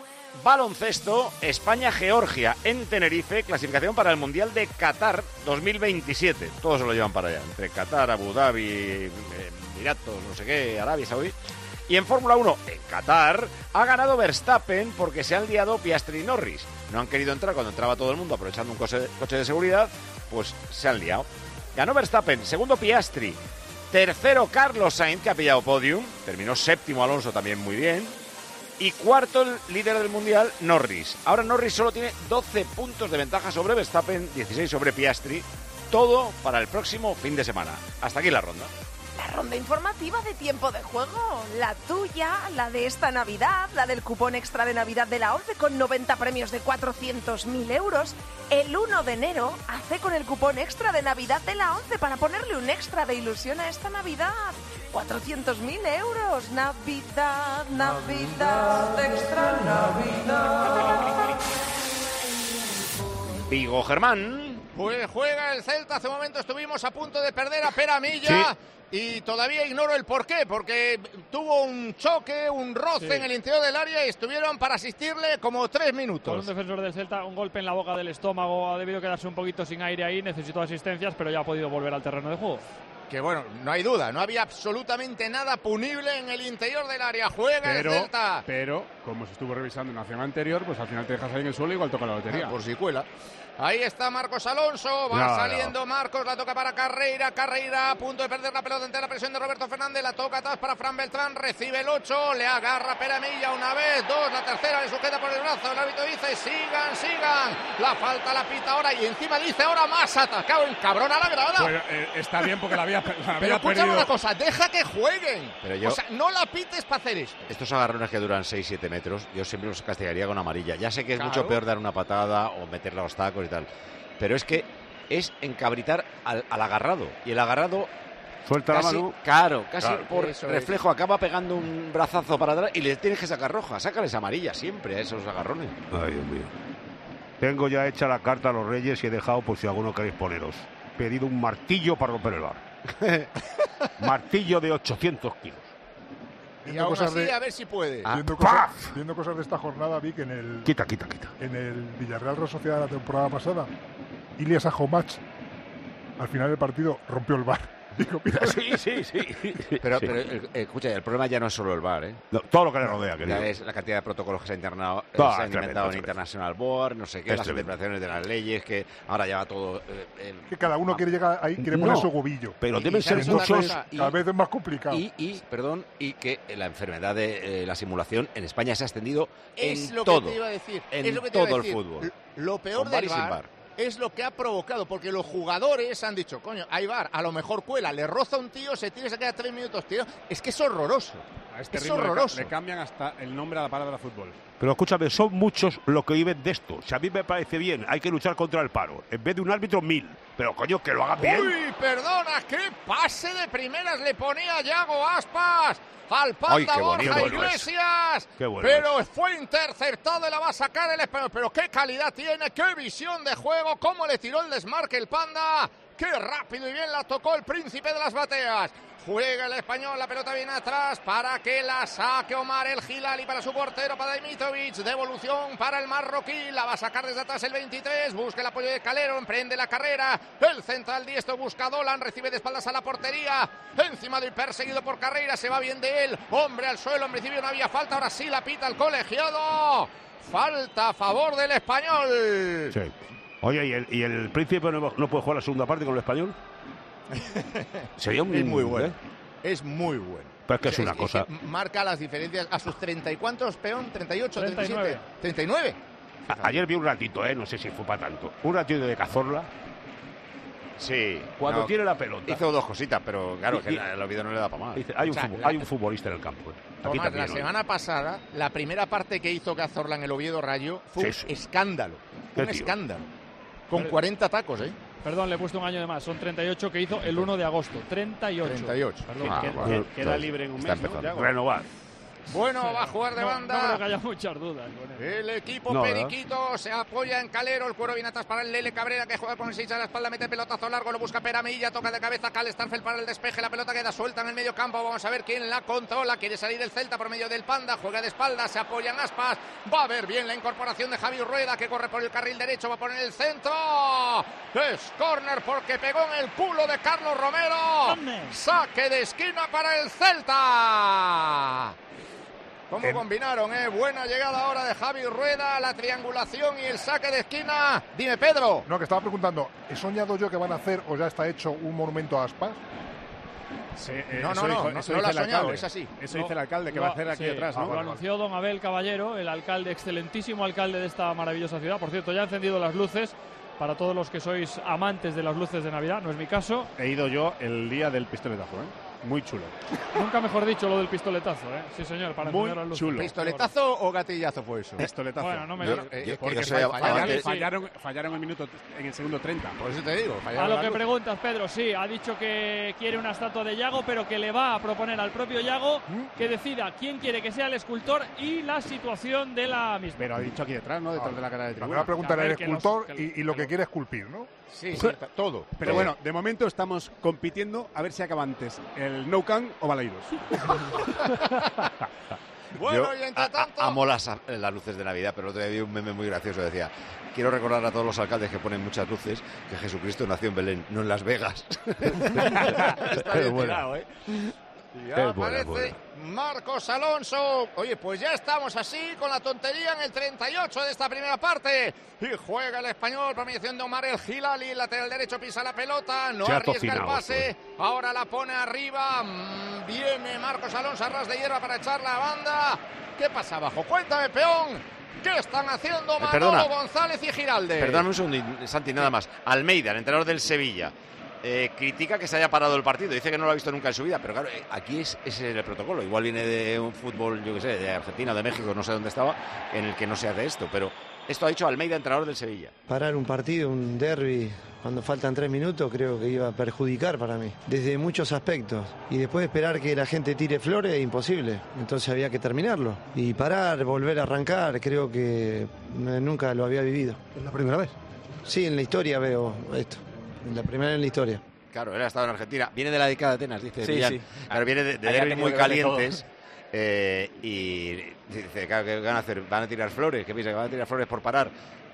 baloncesto, España-Georgia en Tenerife, clasificación para el Mundial de Qatar dos mil veintisiete. Todos se lo llevan para allá, entre Qatar, Abu Dhabi, Emiratos, no sé qué, Arabia Saudí. Y en Fórmula uno, en Qatar, ha ganado Verstappen porque se han liado Piastri y Norris. No han querido entrar cuando entraba todo el mundo aprovechando un coche, coche de seguridad, pues se han liado. Ganó Verstappen, segundo Piastri, tercero Carlos Sainz, que ha pillado podium, terminó séptimo Alonso también muy bien, y cuarto el líder del Mundial, Norris. Ahora Norris solo tiene doce puntos de ventaja sobre Verstappen, dieciséis sobre Piastri, todo para el próximo fin de semana. Hasta aquí la ronda. La ronda informativa de tiempo de juego, la tuya, la de esta Navidad, la del cupón extra de Navidad de la once con noventa premios de cuatrocientos mil euros. El uno de enero hace con el cupón extra de Navidad de la once para ponerle un extra de ilusión a esta Navidad. cuatrocientos mil euros. Navidad, Navidad, extra Navidad. Vigo, Germán. Pues juega el Celta, hace un momento estuvimos a punto de perder a Peramilla. Sí. Y todavía ignoro el porqué, porque tuvo un choque, un roce sí. en el interior del área y estuvieron para asistirle como tres minutos. Con un defensor del Celta, un golpe en la boca del estómago, ha debido quedarse un poquito sin aire ahí, necesitó asistencias, pero ya ha podido volver al terreno de juego. Que bueno, no hay duda, no había absolutamente nada punible en el interior del área. Juega pero, el Celta. Pero, como se estuvo revisando en la acción anterior, pues al final te dejas ahí en el suelo y igual toca la lotería. Ah, por si cuela. Ahí está Marcos Alonso, va no, saliendo no. Marcos, la toca para Carreira, Carreira a punto de perder la pelota ante la presión de Roberto Fernández, la toca atrás para Fran Beltrán, recibe el ocho, le agarra Peramilla una vez, dos, la tercera le sujeta por el brazo, el árbitro dice sigan, sigan, la falta la pita ahora y encima dice ahora más atacado el cabrón a la grada. Bueno, eh, está bien porque la había, la había Pero escúchame perdido. una cosa, deja que jueguen, Pero yo, o sea, no la pites para hacer esto. Estos agarrones que duran seis siete metros, yo siempre los castigaría con amarilla, ya sé que es Claro. mucho peor dar una patada o meterle a los tacos y tal. Pero es que es encabritar al, al agarrado. Y el agarrado, suelta casi, la mano. Claro, casi Claro. por Eso reflejo acaba pegando un brazazo para atrás y le tienes que sacar roja. Sácales amarilla siempre a esos agarrones. Ay, Dios mío. Tengo ya hecha la carta a los Reyes y he dejado, por si alguno queréis poneros, pedido un martillo para romper el bar. Martillo de ochocientos kilos. Y Viendo aún cosas así, de- a ver si puede. Ah. Viendo cosas, viendo cosas de esta jornada, vi que en el, Quita, quita, quita. en el Villarreal Real Sociedad de la temporada pasada, Ilias Ajomach al final del partido rompió el V A R. Digo, mira, sí, sí, sí. Pero, Sí. pero eh, escucha, el problema ya no es solo el V A R, ¿eh? No, todo lo que le rodea, Ya querido. es la cantidad de protocolos que se, ha internado, eh, No, se han es tremendo, inventado es en tremendo. International Board, no sé qué, Es las tremendo. interpretaciones de las leyes, que ahora ya va todo... eh, el- que cada uno quiere llegar ahí, quiere poner No, su gobillo. pero Y- deben y ser sabes una muchos. cosa, y- Cada vez es más complicado. Y, y, perdón, y que la enfermedad de eh, la simulación en España se ha extendido Es en lo todo, que te iba a decir. en es lo que te iba a todo el decir. fútbol. Lo peor Con del V A R y sin V A R V A R. es lo que ha provocado, porque los jugadores han dicho, coño, hay V A R, a lo mejor cuela, le roza un tío, se tira y se queda tres minutos, tío. Es que es horroroso. A este es ritmo le ca- horroroso. Le, cambian hasta el nombre a la palabra fútbol. Pero escúchame, son muchos los que viven de esto. Si a mí me parece bien, hay que luchar contra el paro. En vez de un árbitro, mil. Pero coño, que lo hagan bien. Uy, perdona, qué pase de primeras le ponía Yago Aspas al Ay, Panda qué Borja bonito, bueno Iglesias. Qué bueno pero fue interceptado y la va a sacar el español. Pero qué calidad tiene, qué visión de juego, cómo le tiró el desmarque el Panda. Qué rápido y bien la tocó el príncipe de las bateas. Juega el español, la pelota viene atrás para que la saque Omar el Hilali para su portero, para Dimitrovic. Devolución para el marroquí, la va a sacar desde atrás el veintitrés. Busca el apoyo de Calero, emprende la carrera. El central diestro busca a Dolan, recibe de espaldas a la portería. Encima del perseguido por Carreira, se va bien de él. Hombre al suelo, en principio no había falta, ahora sí la pita el colegiado. Falta a favor del español. Sí. Oye, ¿y el, y el príncipe no, no puede jugar la segunda parte con el español? Sería un... Es muy bueno. ¿eh? Es muy bueno. Pero es que es una que cosa... marca las diferencias a sus treinta y cuántos, peón, treinta y ocho, treinta y nueve. treinta y siete, treinta y nueve. A- Ayer vi un ratito, ¿eh? No sé si fue para tanto. Un ratito de Cazorla. Sí. Cuando no, tiene la pelota. Hizo dos cositas, pero claro, Y- que y- el olvido no le da para más. Dice, hay, un O sea, futbol- la- hay un futbolista en el campo. ¿eh? Aquí Tomás, también la lo semana pasada, la primera parte que hizo Cazorla en el Oviedo Rayo fue Sí, un sí. escándalo. Qué Un tío. escándalo. Con Pero- cuarenta tacos, ¿eh? Perdón, le he puesto un año de más. Son treinta y ocho que hizo el uno de agosto. treinta y ocho. treinta y ocho. Perdón. Ah, Queda- bueno, queda pues, libre en un está mes, ¿no, empezando. Yago? Renovar. Bueno, va a jugar de No, banda. no creo que haya muchas dudas con él. El equipo No, ¿verdad? periquito se apoya en Calero, el cuero viene atrás para el Lele Cabrera que juega con el seis a la espalda, mete pelotazo largo, lo busca Peramilla, toca de cabeza Cal Starfel para el despeje, la pelota queda suelta en el medio campo, vamos a ver quién la controla, quiere salir el Celta por medio del Panda, juega de espalda, se apoya en Aspas, va a ver bien la incorporación de Javi Rueda que corre por el carril derecho, va a poner el centro, es córner porque pegó en el culo de Carlos Romero, saque de esquina para el Celta. ¿Cómo En- combinaron, eh? Buena llegada ahora de Javi Rueda, la triangulación y el saque de esquina. Dime, Pedro. No, que estaba preguntando, ¿he soñado yo que van a hacer o ya está hecho un monumento a Aspas? Sí, eh, No, eso no, no, dijo- no, eso no dice lo ha el soñado, alcalde. es así. Eso No, dice el alcalde que lo- va a hacer aquí sí, atrás, ¿no? Lo anunció don Abel Caballero, el alcalde, excelentísimo alcalde de esta maravillosa ciudad. Por cierto, ya ha encendido las luces para todos los que sois amantes de las luces de Navidad. No es mi caso. He ido yo el día del pistoletazo, ¿eh? Muy chulo. Nunca mejor dicho lo del pistoletazo, ¿eh? Sí, señor, para Muy encender las luces. chulo. ¿Pistoletazo o gatillazo fue eso? Pistoletazo. Bueno, no me Yo- no- eh, yo- porque yo soy fallaron, amante- sí. fallaron, fallaron el minuto en el segundo treinta. Por eso te digo, A fallaron lo la que luz. preguntas, Pedro, sí, ha dicho que quiere una estatua de Yago, pero que le va a proponer al propio Yago que decida quién quiere que sea el escultor y la situación de la misma. Pero ha dicho aquí detrás, ¿no? Detrás de la cara de La tribuna. primera pregunta A era el ver, que los- escultor que los- y, y lo que quiere esculpir, ¿no? Sí, sí, todo. Pero bueno, de momento estamos compitiendo a ver si acaba antes el Nou Camp o Balaidos. Bueno, Yo y entre a- a- tanto... amo las, las luces de Navidad, pero el otro día vi un meme muy gracioso. Decía, quiero recordar a todos los alcaldes que ponen muchas luces que Jesucristo nació en Belén, no en Las Vegas. Está bien buena. tirado, ¿eh? Y Es buena, aparece buena. Marcos Alonso. Oye, pues ya estamos así con la tontería en el treinta y ocho de esta primera parte. Y juega el español por mediación de Omar el Hilali. El lateral derecho pisa la pelota. No Se ha arriesga el tocinado, pase. Ahora la pone arriba. Mm, Viene Marcos Alonso a ras de hierba para echar la banda. ¿Qué pasa abajo? Cuéntame, peón. ¿Qué están haciendo Manolo perdona. González y Giralde? Perdóname un segundo, Santi, nada más. Almeida, el entrenador del Sevilla, eh, critica que se haya parado el partido. Dice que no lo ha visto nunca en su vida, pero claro, eh, aquí es, ese es el protocolo. Igual viene de un fútbol, yo qué sé, de Argentina o de México, no sé dónde estaba, en el que no se hace esto. Pero esto ha dicho Almeida, entrenador del Sevilla. Parar un partido, un derby, cuando faltan tres minutos, creo que iba a perjudicar para mí, desde muchos aspectos. Y después esperar que la gente tire flores, imposible. Entonces había que terminarlo. Y parar, volver a arrancar, creo que eh, nunca lo había vivido. ¿Es la primera vez? Sí, en la historia veo esto. La primera en la historia. Claro, él ha estado en Argentina. Viene de la década de Atenas, dice Sí, Millán. sí. Claro, viene de, de Ahí ha derbis tenido muy que ver de todo. calientes. eh, y dice, claro, ¿qué van a hacer? ¿Van a tirar flores? ¿Qué piensa? ¿Que van a tirar flores por parar?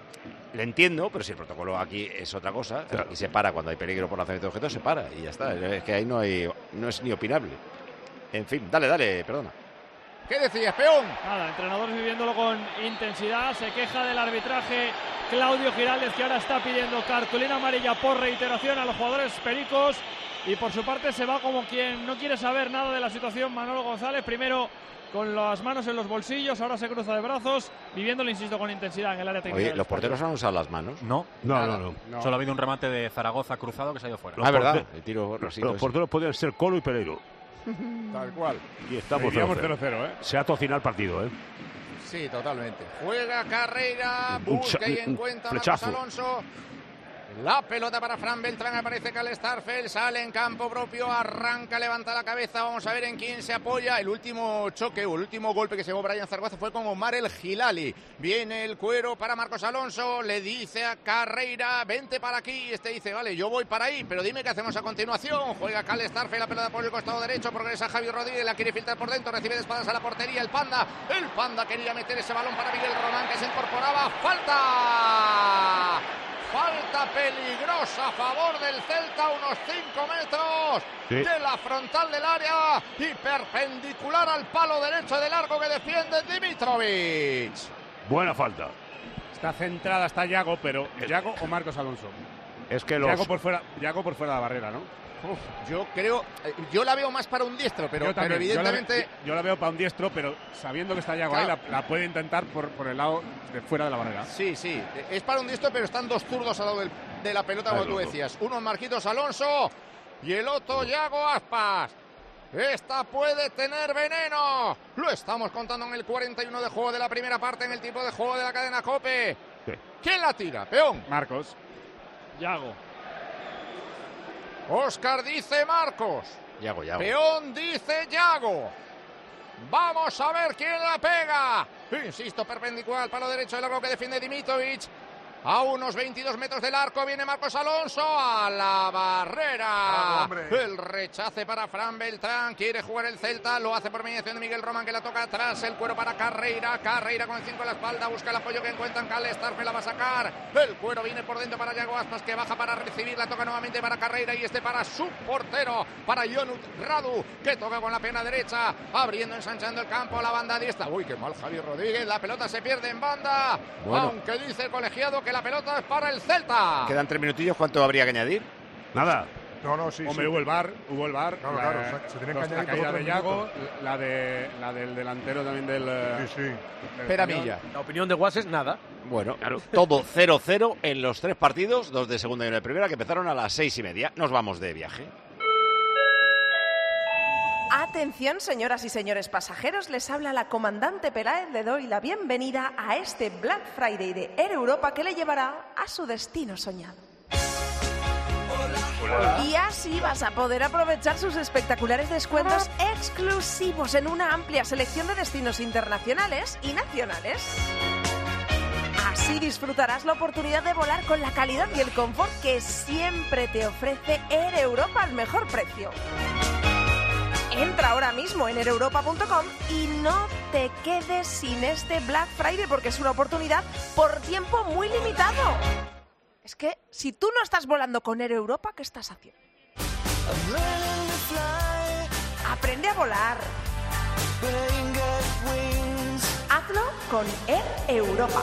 le entiendo, pero si el protocolo aquí es otra cosa, claro, y se para cuando hay peligro por lanzamiento de objetos, se para y ya está. Es que ahí no hay, no es ni opinable. En fin, dale, dale, perdona. ¿Qué decías, peón? Nada, entrenadores viviéndolo con intensidad. Se queja del arbitraje Claudio Giraldez, que ahora está pidiendo cartulina amarilla por reiteración a los jugadores pericos. Y por su parte se va como quien no quiere saber nada de la situación Manolo González. Primero con las manos en los bolsillos, ahora se cruza de brazos, viviéndolo, insisto, con intensidad en el área técnica. Oye, ¿los porteros han usado las manos? No, no, no, no, no. Solo ha habido un remate de Zaragoza cruzado que se ha ido fuera. Ah, verdad. El tiro rosito, los porteros podían ser Colo y Pereiro. Tal cual. Y estamos cero cero, ¿eh? Se ha tocinado el partido, ¿eh? Sí, totalmente. Juega Carreira, busca y encuentra Marcos Alonso. La pelota para Fran Beltrán, aparece Cal Starfel, sale en campo propio, arranca, levanta la cabeza, vamos a ver en quién se apoya. El último choque o el último golpe que se llevó Brian Zaragoza fue con Omar El Gilali. Viene el cuero para Marcos Alonso, le dice a Carreira, vente para aquí. Este dice, vale, yo voy para ahí, pero dime qué hacemos a continuación. Juega Cal Starfel, la pelota por el costado derecho, progresa Javi Rodríguez, la quiere filtrar por dentro, recibe de espadas a la portería el Panda. El Panda quería meter ese balón para Miguel Román, que se incorporaba. ¡Falta! Falta peligrosa a favor del Celta, unos cinco metros sí. de la frontal del área y perpendicular al palo derecho de largo que defiende Dimitrovic. Buena falta. Está centrada, está Yago, pero Yago o Marcos Alonso. Es que los... Yago por fuera, Yago por fuera de la barrera, ¿no? Uf, yo creo, yo la veo más para un diestro, pero, pero evidentemente... Yo la, yo la veo para un diestro, pero sabiendo que está Yago claro. ahí, la, la puede intentar por, por el lado de fuera de la barrera. Sí, sí, es para un diestro, pero están dos zurdos al lado del, de la pelota, como tú decías. Uno Marquitos Alonso y el otro Yago Aspas. Esta puede tener veneno. Lo estamos contando en el cuarenta y uno de juego de la primera parte, en el tipo de juego de la cadena COPE. Sí. ¿Quién la tira? Peón. Marcos. Yago. Óscar dice Marcos. Yago, Yago. Peón dice Yago. Vamos a ver quién la pega. Insisto, perpendicular al palo derecho del largo que defiende Dimitrovic. A unos veintidós metros del arco viene Marcos Alonso a la barrera. Ah, el rechace para Fran Beltrán. Quiere jugar el Celta. Lo hace por mediación de Miguel Román, que la toca atrás. El cuero para Carreira. Carreira con el cinco en la espalda. Busca el apoyo que encuentran. Cal Starfel la va a sacar. El cuero viene por dentro para Yago Aspas, que baja para recibir. La toca nuevamente para Carreira. Y este para su portero, para Jonut Radu, que toca con la pierna derecha. Abriendo, ensanchando el campo. La banda diestra. Uy, qué mal Javi Rodríguez. La pelota se pierde en banda. Bueno. Aunque dice el colegiado que la pelota es para el Celta. Quedan tres minutillos. ¿Cuánto habría que añadir? Nada. No, no, sí, Hombre, sí. hubo el VAR, hubo el VAR. Claro, la, claro, o sea, se tiene que los, añadir la caída todos de los Yago, minutos. la, de, la del delantero también del... Sí, sí. Peramilla. La opinión de Guas es nada. Bueno, claro. Todo cero cero en los tres partidos, dos de segunda y uno de primera, que empezaron a las seis y media. Nos vamos de viaje. Atención, señoras y señores pasajeros, les habla la comandante Peláez. Le doy la bienvenida a este Black Friday de Air Europa que le llevará a su destino soñado. Hola. Y así vas a poder aprovechar sus espectaculares descuentos exclusivos en una amplia selección de destinos internacionales y nacionales. Así disfrutarás la oportunidad de volar con la calidad y el confort que siempre te ofrece Air Europa al mejor precio. Entra ahora mismo en air europa punto com y no te quedes sin este Black Friday, porque es una oportunidad por tiempo muy limitado. Es que si tú no estás volando con Air Europa, ¿qué estás haciendo? Aprende a volar. Hazlo con Air Europa.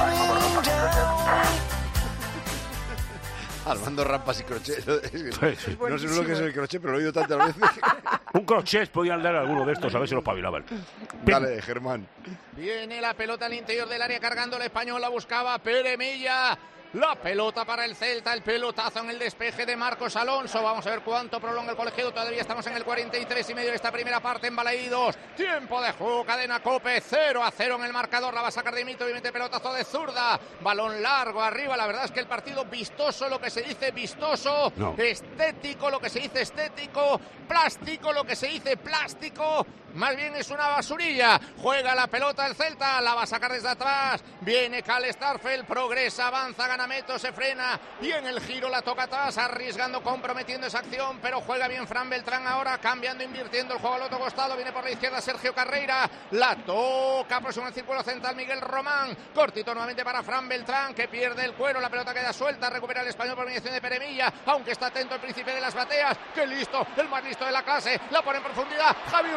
Armando rampas y crochet. No sé lo que es el crochet, pero lo he oído tantas veces. Un crochet podían dar alguno de estos, a ver si los pabilaban. Dale, Germán. Viene la pelota al interior del área cargando el español, la buscaba Pere Milla. La pelota para el Celta, el pelotazo en el despeje de Marcos Alonso. Vamos a ver cuánto prolonga el colegiado. Todavía estamos en el cuarenta y tres y medio de esta primera parte en Balaídos. Tiempo de juego, cadena COPE, cero a cero en el marcador. La va a sacar Dimito y mete pelotazo de zurda. Balón largo arriba. La verdad es que el partido vistoso, lo que se dice vistoso. No. Estético, lo que se dice estético. Plástico, lo que se dice plástico. Más bien es una basurilla. Juega la pelota el Celta, la va a sacar desde atrás. Viene Cal Starfel, progresa, avanza, gana gana metros, se frena. Bien el giro, la toca atrás, arriesgando, comprometiendo esa acción, pero juega bien Fran Beltrán ahora, cambiando, invirtiendo el juego al otro costado. Viene por la izquierda Sergio Carreira, la toca, próximo al círculo central Miguel Román. Cortito nuevamente para Fran Beltrán, que pierde el cuero, la pelota queda suelta, recupera el español por mediación de Peremilla, aunque está atento el príncipe de las bateas. ¡Qué listo! El más listo de la clase, la pone en profundidad. ¡Javi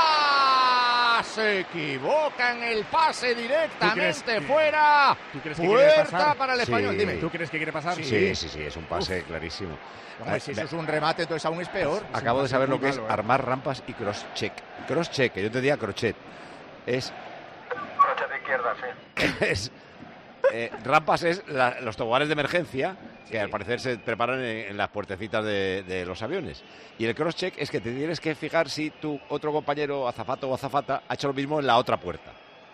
Rueda! Se equivoca en el pase directamente ¿Tú fuera. ¿Tú crees que quiere Puerta pasar? para el español. Sí. Dime. ¿Tú crees que quiere pasar? Sí, sí, sí, sí, es un pase Uf. clarísimo. Hombre, si eso es un remate, entonces aún es peor. Acabo de saber lo que es malo, ¿eh? armar rampas y cross-check. Cross-check, que yo te diría crochet. Es... Crochet de izquierda, sí. es eh, rampas es la, los toboganes de emergencia que al parecer se preparan en, en las puertecitas de, de los aviones. Y el cross-check es que te tienes que fijar si tu otro compañero azafato o azafata ha hecho lo mismo en la otra puerta.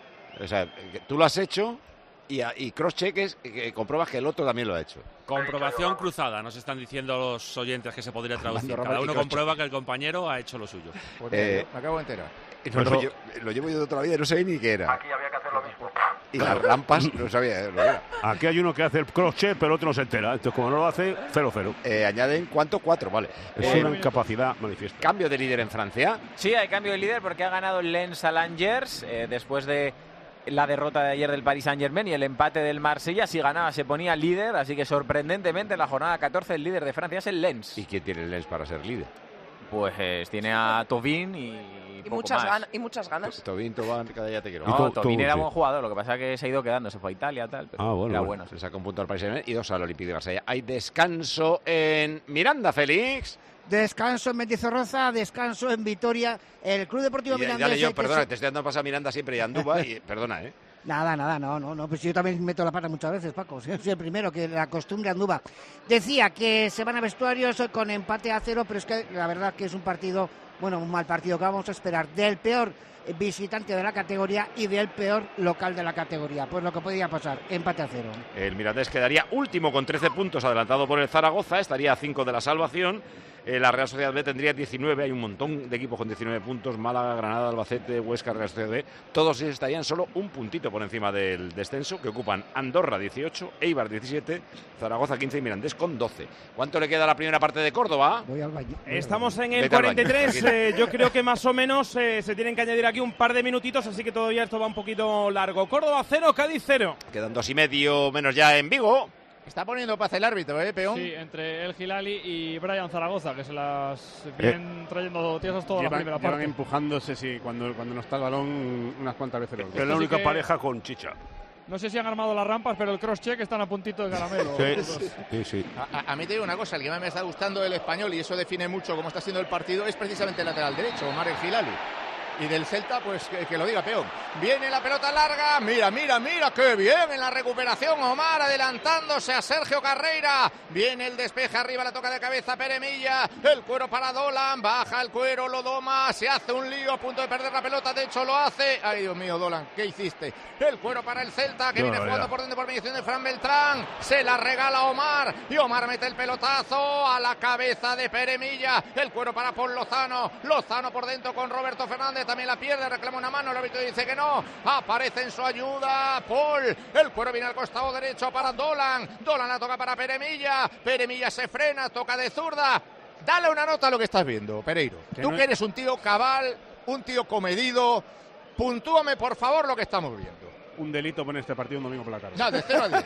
O sea, tú lo has hecho y, y cross-check es que compruebas que el otro también lo ha hecho. Comprobación cruzada, nos están diciendo los oyentes que se podría traducir. Cada uno comprueba que el compañero ha hecho lo suyo. Pues Eh, me acabo de enterar. No, lo, lle- lo llevo yo de toda la vida y no sé ni qué era. Aquí había que hacer lo mismo. Y las rampas no sabía lo que era. Aquí hay uno que hace el crochet, pero otro no se entera. Entonces, como no lo hace, cero cero. Eh, añaden cuánto, cuatro, vale. Es Eh, una incapacidad manifiesta. Cambio de líder en Francia. Sí, hay cambio de líder porque ha ganado el Lens al Angers eh, después de la derrota de ayer del Paris Saint-Germain y el empate del Marsella. Si ganaba se ponía líder, así que sorprendentemente en la jornada catorce el líder de Francia es el Lens. ¿Y quién tiene el Lens para ser líder? Pues tiene a Thauvin y, Y poco muchas, más. gana- y muchas ganas. Tobin, Tobán, cada día te quiero. No, To- Thauvin To- era sí. buen jugador, lo que pasa es que se ha ido quedando, se fue a Italia tal, pero Ah, bueno, era bueno. bueno. Se saca un punto al Paris Saint-Germain y dos al Olympique de Marsella. Hay descanso en Miranda, Félix. Descanso en Mendizorroza, descanso en Vitoria. El Club Deportivo Y ya- Mirandés... dale yo, eh, que perdona, se- te estoy dando paso a Miranda siempre y a Andúba y perdona, ¿eh? Nada, nada, no, no, no, pues yo también meto la pata muchas veces, Paco, soy el primero, que la costumbre anduva. Decía que se van a vestuarios con empate a cero, pero es que la verdad que es un partido, bueno, un mal partido que vamos a esperar del peor visitante de la categoría y del peor local de la categoría. Pues lo que podría pasar, empate a cero. El Mirandés quedaría último con trece puntos, adelantado por el Zaragoza, estaría a cinco de la salvación. Eh, la Real Sociedad B tendría diecinueve, hay un montón de equipos con diecinueve puntos, Málaga, Granada, Albacete, Huesca, Real Sociedad B, todos ellos estarían solo un puntito por encima del descenso, que ocupan Andorra dieciocho, Eibar diecisiete, Zaragoza quince y Mirandés con doce. ¿Cuánto le queda a la primera parte de Córdoba? Voy al baño. Estamos en el Vete al baño, cuarenta y tres, tranquila. eh, yo creo que más o menos eh, se tienen que añadir aquí un par de minutitos, así que todavía esto va un poquito largo. Córdoba cero, Cádiz cero. Quedan dos y medio menos ya en Vigo. Está poniendo paz el árbitro, ¿eh, Peón? Sí, entre El Gilali y Brian Zaragoza, que se las vienen trayendo tiesas toda la Llevan, primera llevan parte. empujándose, sí, cuando, cuando no está el balón unas cuantas veces. los dos. Es la sí única que- pareja con chicha. No sé si han armado las rampas, pero el cross-check están a puntito de caramelo. los dos. Sí, sí. A, a- a mí te digo una cosa, el que más me está gustando del Español, y eso define mucho cómo está siendo el partido, es precisamente el lateral derecho, Omar El Gilali. Y del Celta, pues que, que lo diga Peón. Viene la pelota larga, mira, mira, mira, qué bien en la recuperación Omar, adelantándose a Sergio Carreira. Viene el despeje arriba, la toca de cabeza Peremilla, el cuero para Dolan, baja el cuero, lo doma, se hace un lío, a punto de perder la pelota, de hecho lo hace. Ay, Dios mío, Dolan, ¿qué hiciste? El cuero para el Celta, que Qué viene jugando barbaridad. por dentro por mediación de Fran Beltrán, se la regala Omar, y Omar mete el pelotazo a la cabeza de Peremilla, el cuero para Paul Lozano, Lozano por dentro con Roberto Fernández, también la pierde, reclama una mano, el árbitro dice que no, aparece en su ayuda Paul, el cuero viene al costado derecho para Dolan, Dolan la toca para Peremilla, Peremilla se frena, toca de zurda. Dale una nota a lo que estás viendo, Pereiro. Que Tú no que es- eres un tío cabal, un tío comedido, puntúame por favor lo que estamos viendo. Un delito poner este partido un domingo por la tarde. No, de cero a diez.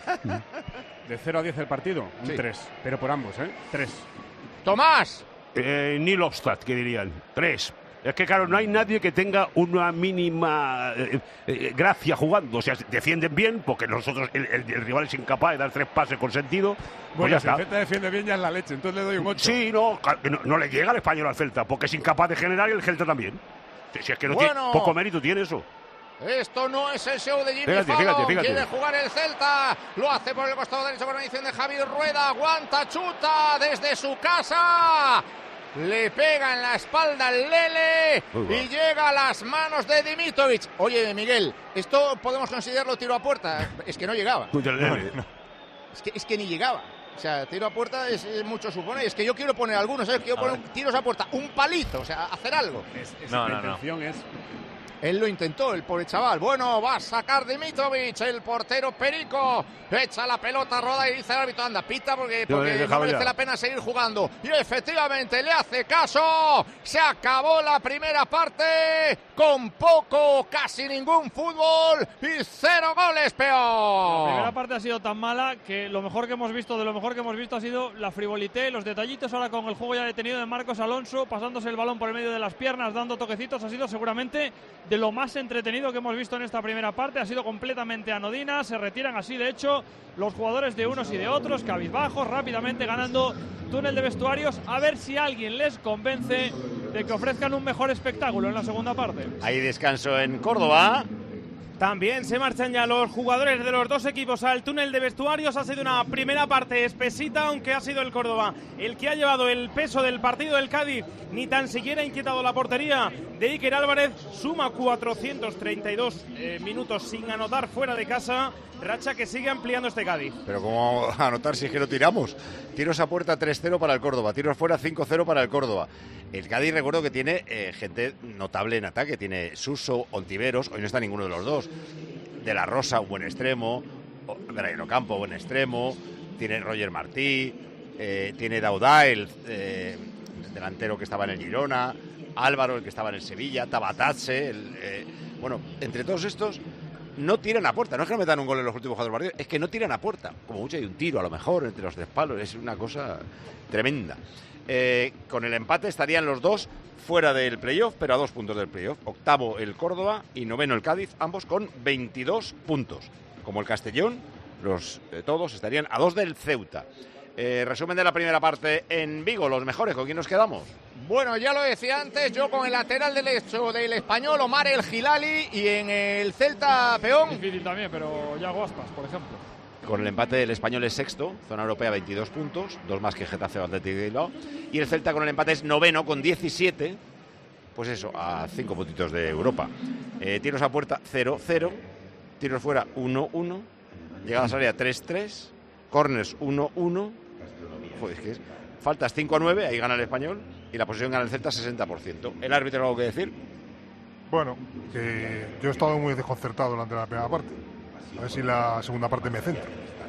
De cero a diez el partido, un Sí. tres. Pero por ambos, ¿eh? tres. Tomás. Eh, Neil Ostad, que dirían. Tres. Es que, claro, no hay nadie que tenga una mínima eh, eh, gracia jugando. O sea, defienden bien, porque nosotros, el, el- el rival es incapaz de dar tres pases con sentido. Pues Bueno, ya si el está. Celta defiende bien ya es la leche, entonces le doy un ocho. Sí, no, ca- no, no le llega al español al Celta, porque es incapaz de generar y el Celta también. Si si es que no Bueno. tiene, poco mérito tiene eso. Esto no es el show de Jimmy Fíjate, Fallon. fíjate, fíjate. Quiere jugar el Celta. Lo hace por el costado derecho por mediación de Javier Rueda. Aguanta, chuta desde su casa. Le pega en la espalda el Lele Uy, va. y llega a las manos de Dimitrovic. Oye, Miguel, esto podemos considerarlo tiro a puerta. Es que no llegaba. Es que, es que ni llegaba. O sea, tiro a puerta es, es mucho supone. Es que yo quiero poner algunos, ¿sabes? Quiero A poner ver. tiros a puerta. Un palito, o sea, hacer algo. Es, es- No, la no, no. intención es... Él lo intentó, el pobre chaval. Bueno, va a sacar Dimitrovic, el portero Perico. Echa la pelota, roda y dice el árbitro, anda, pita porque, porque no merece la pena seguir jugando. Y efectivamente le hace caso. Se acabó la primera parte con poco, casi ningún fútbol y cero goles, peor. La primera parte ha sido tan mala que lo mejor que hemos visto, de lo mejor que hemos visto ha sido la frivolité, los detallitos ahora con el juego ya detenido de Marcos Alonso, pasándose el balón por el medio de las piernas, dando toquecitos. Ha sido seguramente de lo más entretenido que hemos visto en esta primera parte. Ha sido completamente anodina. Se retiran así, de hecho, los jugadores de unos y de otros, cabizbajos, rápidamente ganando túnel de vestuarios, a ver si alguien les convence de que ofrezcan un mejor espectáculo en la segunda parte. Hay descanso en Córdoba. También se marchan ya los jugadores de los dos equipos al túnel de vestuarios. Ha sido una primera parte espesita, aunque ha sido el Córdoba el que ha llevado el peso del partido. Del Cádiz ni tan siquiera ha inquietado la portería de Iker Álvarez. Suma cuatrocientos treinta y dos eh, minutos sin anotar fuera de casa. Racha que sigue ampliando este Cádiz. Pero ¿cómo anotar si es que no tiramos? Tiros a puerta tres cero para el Córdoba, tiros fuera cinco cero para el Córdoba. El Cádiz, recuerdo que tiene eh, gente notable en ataque. Tiene Suso, Ontiveros, hoy no está ninguno de los dos. De la Rosa, un buen extremo. Braino Campo, buen extremo. Tiene Roger Martí. Eh, tiene Daudá, el eh, delantero que estaba en el Girona. Álvaro, el que estaba en el Sevilla. Tabatazze. El, eh, bueno, entre todos estos no tiran a puerta. No es que no metan un gol en los últimos cuatro partidos, es que no tiran a puerta. Como mucho hay un tiro, a lo mejor, entre los tres palos. Es una cosa tremenda. Eh, con el empate estarían los dos fuera del playoff, pero a dos puntos del playoff. Octavo el Córdoba y noveno el Cádiz, ambos con veintidós puntos. Como el Castellón, los eh, todos estarían a dos del Ceuta. Eh, resumen de la primera parte en Vigo, los mejores, ¿con quién nos quedamos? Bueno, ya lo decía antes, yo con el lateral derecho del Español, Omar El Gilali, y en el Celta Peón. Difícil también, pero Yago Aspas, por ejemplo. Con el empate el Español es sexto, zona europea veintidós puntos, dos más que Getafe o Atlético de Bilbao. Y el Celta con el empate es noveno con diecisiete, pues eso, a cinco puntitos de Europa. Eh, tiros a puerta cero cero, tiros fuera uno uno, llegadas a área tres tres, corners uno uno. Joder, es que es, faltas cinco a nueve, ahí gana el Español y la posesión gana el Celta sesenta por ciento. ¿El árbitro algo que decir? Bueno, que yo he estado muy desconcertado durante la primera parte. A ver si la segunda parte me centra.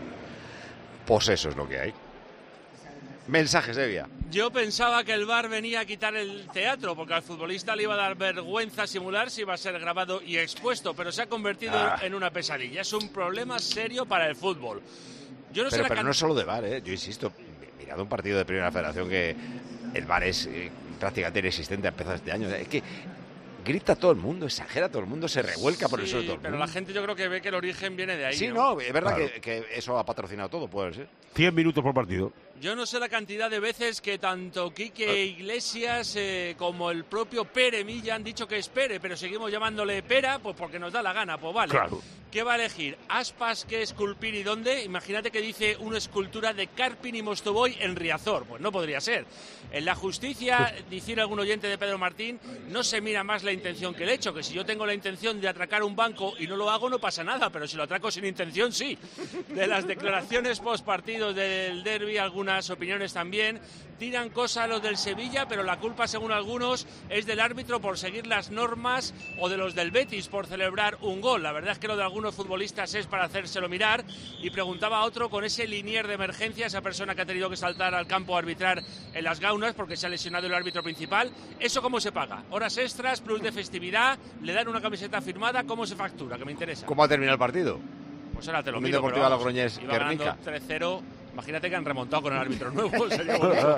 Pues eso es lo que hay. Mensajes, Evia. Yo pensaba que el V A R venía a quitar el teatro, porque al futbolista le iba a dar vergüenza simular si iba a ser grabado y expuesto, pero se ha convertido ah. en una pesadilla. Es un problema serio para el fútbol. Yo no pero sé pero can... no es solo de V A R, ¿eh? Yo insisto, mirad un partido de Primera Federación que el V A R es eh, prácticamente inexistente a empezar este año. Es que grita todo el mundo, exagera todo el mundo, se revuelca por sí, el suelo todo el pero mundo. la gente yo creo que ve que el origen viene de ahí. Sí, no, no es verdad claro. que, que eso ha patrocinado todo, puede ser. cien minutos por partido. Yo no sé la cantidad de veces que tanto Quique Iglesias eh, como el propio Pere Milla han dicho que es Pere, pero seguimos llamándole Pera, pues porque nos da la gana, pues vale. Claro. ¿Qué va a elegir? ¿Aspas qué esculpir y dónde? Imagínate que dice una escultura de Carpin y Mostovoy en Riazor. Pues no podría ser. En la justicia, decir algún oyente de Pedro Martín, no se mira más la intención que el hecho, que si yo tengo la intención de atracar un banco y no lo hago no pasa nada, pero si lo atraco sin intención sí. De las declaraciones post partidos del derbi, algunas opiniones también, tiran cosas a los del Sevilla, pero la culpa según algunos es del árbitro por seguir las normas o de los del Betis por celebrar un gol. La verdad es que lo de algunos futbolistas es para hacérselo mirar. Y preguntaba a otro con ese linier de emergencia, esa persona que ha tenido que saltar al campo a arbitrar en las Gaunas porque se ha lesionado el árbitro principal, ¿eso cómo se paga? ¿Horas extras, plus de festividad? ¿Le dan una camiseta firmada? ¿Cómo se factura? Que me interesa. ¿Cómo ha terminado el partido? Pues ahora te lo Unión miro, Deportiva pero vamos, Logroñés, iba Guernica. ganando tres cero. Imagínate que han remontado con el árbitro nuevo. Es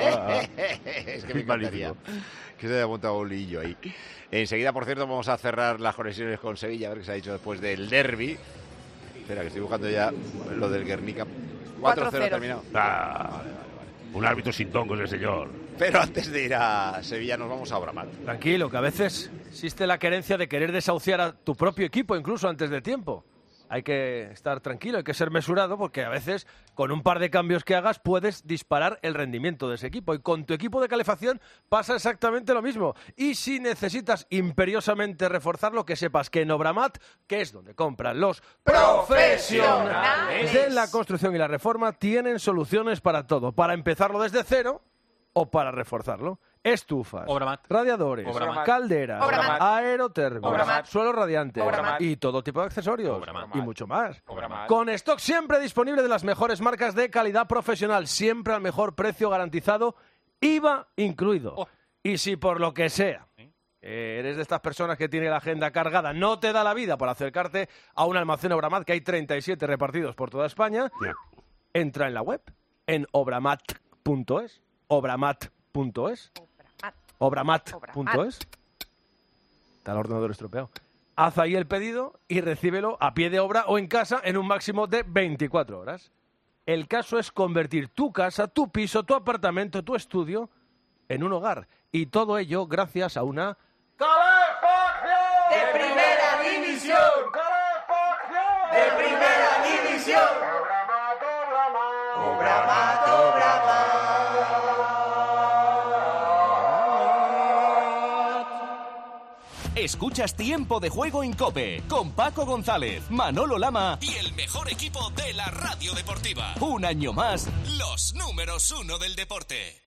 que me encantaría que se haya montado un lillo ahí. Enseguida, por cierto, vamos a cerrar las conexiones con Sevilla, a ver qué se ha dicho después del derbi. Espera, que estoy buscando ya lo del Guernica. cuatro cero terminado. Ah, vale, vale, vale. Un árbitro sin tongos, el señor. Pero antes de ir a Sevilla nos vamos a Obramat. Tranquilo, que a veces existe la querencia de querer desahuciar a tu propio equipo, incluso antes de tiempo. Hay que estar tranquilo, hay que ser mesurado, porque a veces con un par de cambios que hagas puedes disparar el rendimiento de ese equipo. Y con tu equipo de calefacción pasa exactamente lo mismo. Y si necesitas imperiosamente reforzarlo, que sepas que en Obramat, que es donde compran los profesionales de la construcción y la reforma, tienen soluciones para todo. Para empezarlo desde cero o para reforzarlo. estufas, Obramat. radiadores, Obramat. calderas, Obramat. aerotérmicos, Obramat. suelos radiantes Obramat. y todo tipo de accesorios Obramat. y mucho más. Obramat. Con stock siempre disponible de las mejores marcas de calidad profesional, siempre al mejor precio garantizado, I V A incluido. Oh. Y si por lo que sea eh, eres de estas personas que tiene la agenda cargada, no te da la vida para acercarte a un almacén Obramat, que hay treinta y siete repartidos por toda España, entra en la web, en obramat punto es, obramat punto es, obramat punto es. Está el ordenador estropeado. Haz ahí el pedido y recíbelo a pie de obra o en casa en un máximo de veinticuatro horas. El caso es convertir tu casa, tu piso, tu apartamento, tu estudio en un hogar. Y todo ello gracias a una... ¡De primera división! ¡De primera división! Obramat, Escuchas Tiempo de Juego en COPE con Paco González, Manolo Lama y el mejor equipo de la radio deportiva. Un año más, los números uno del deporte.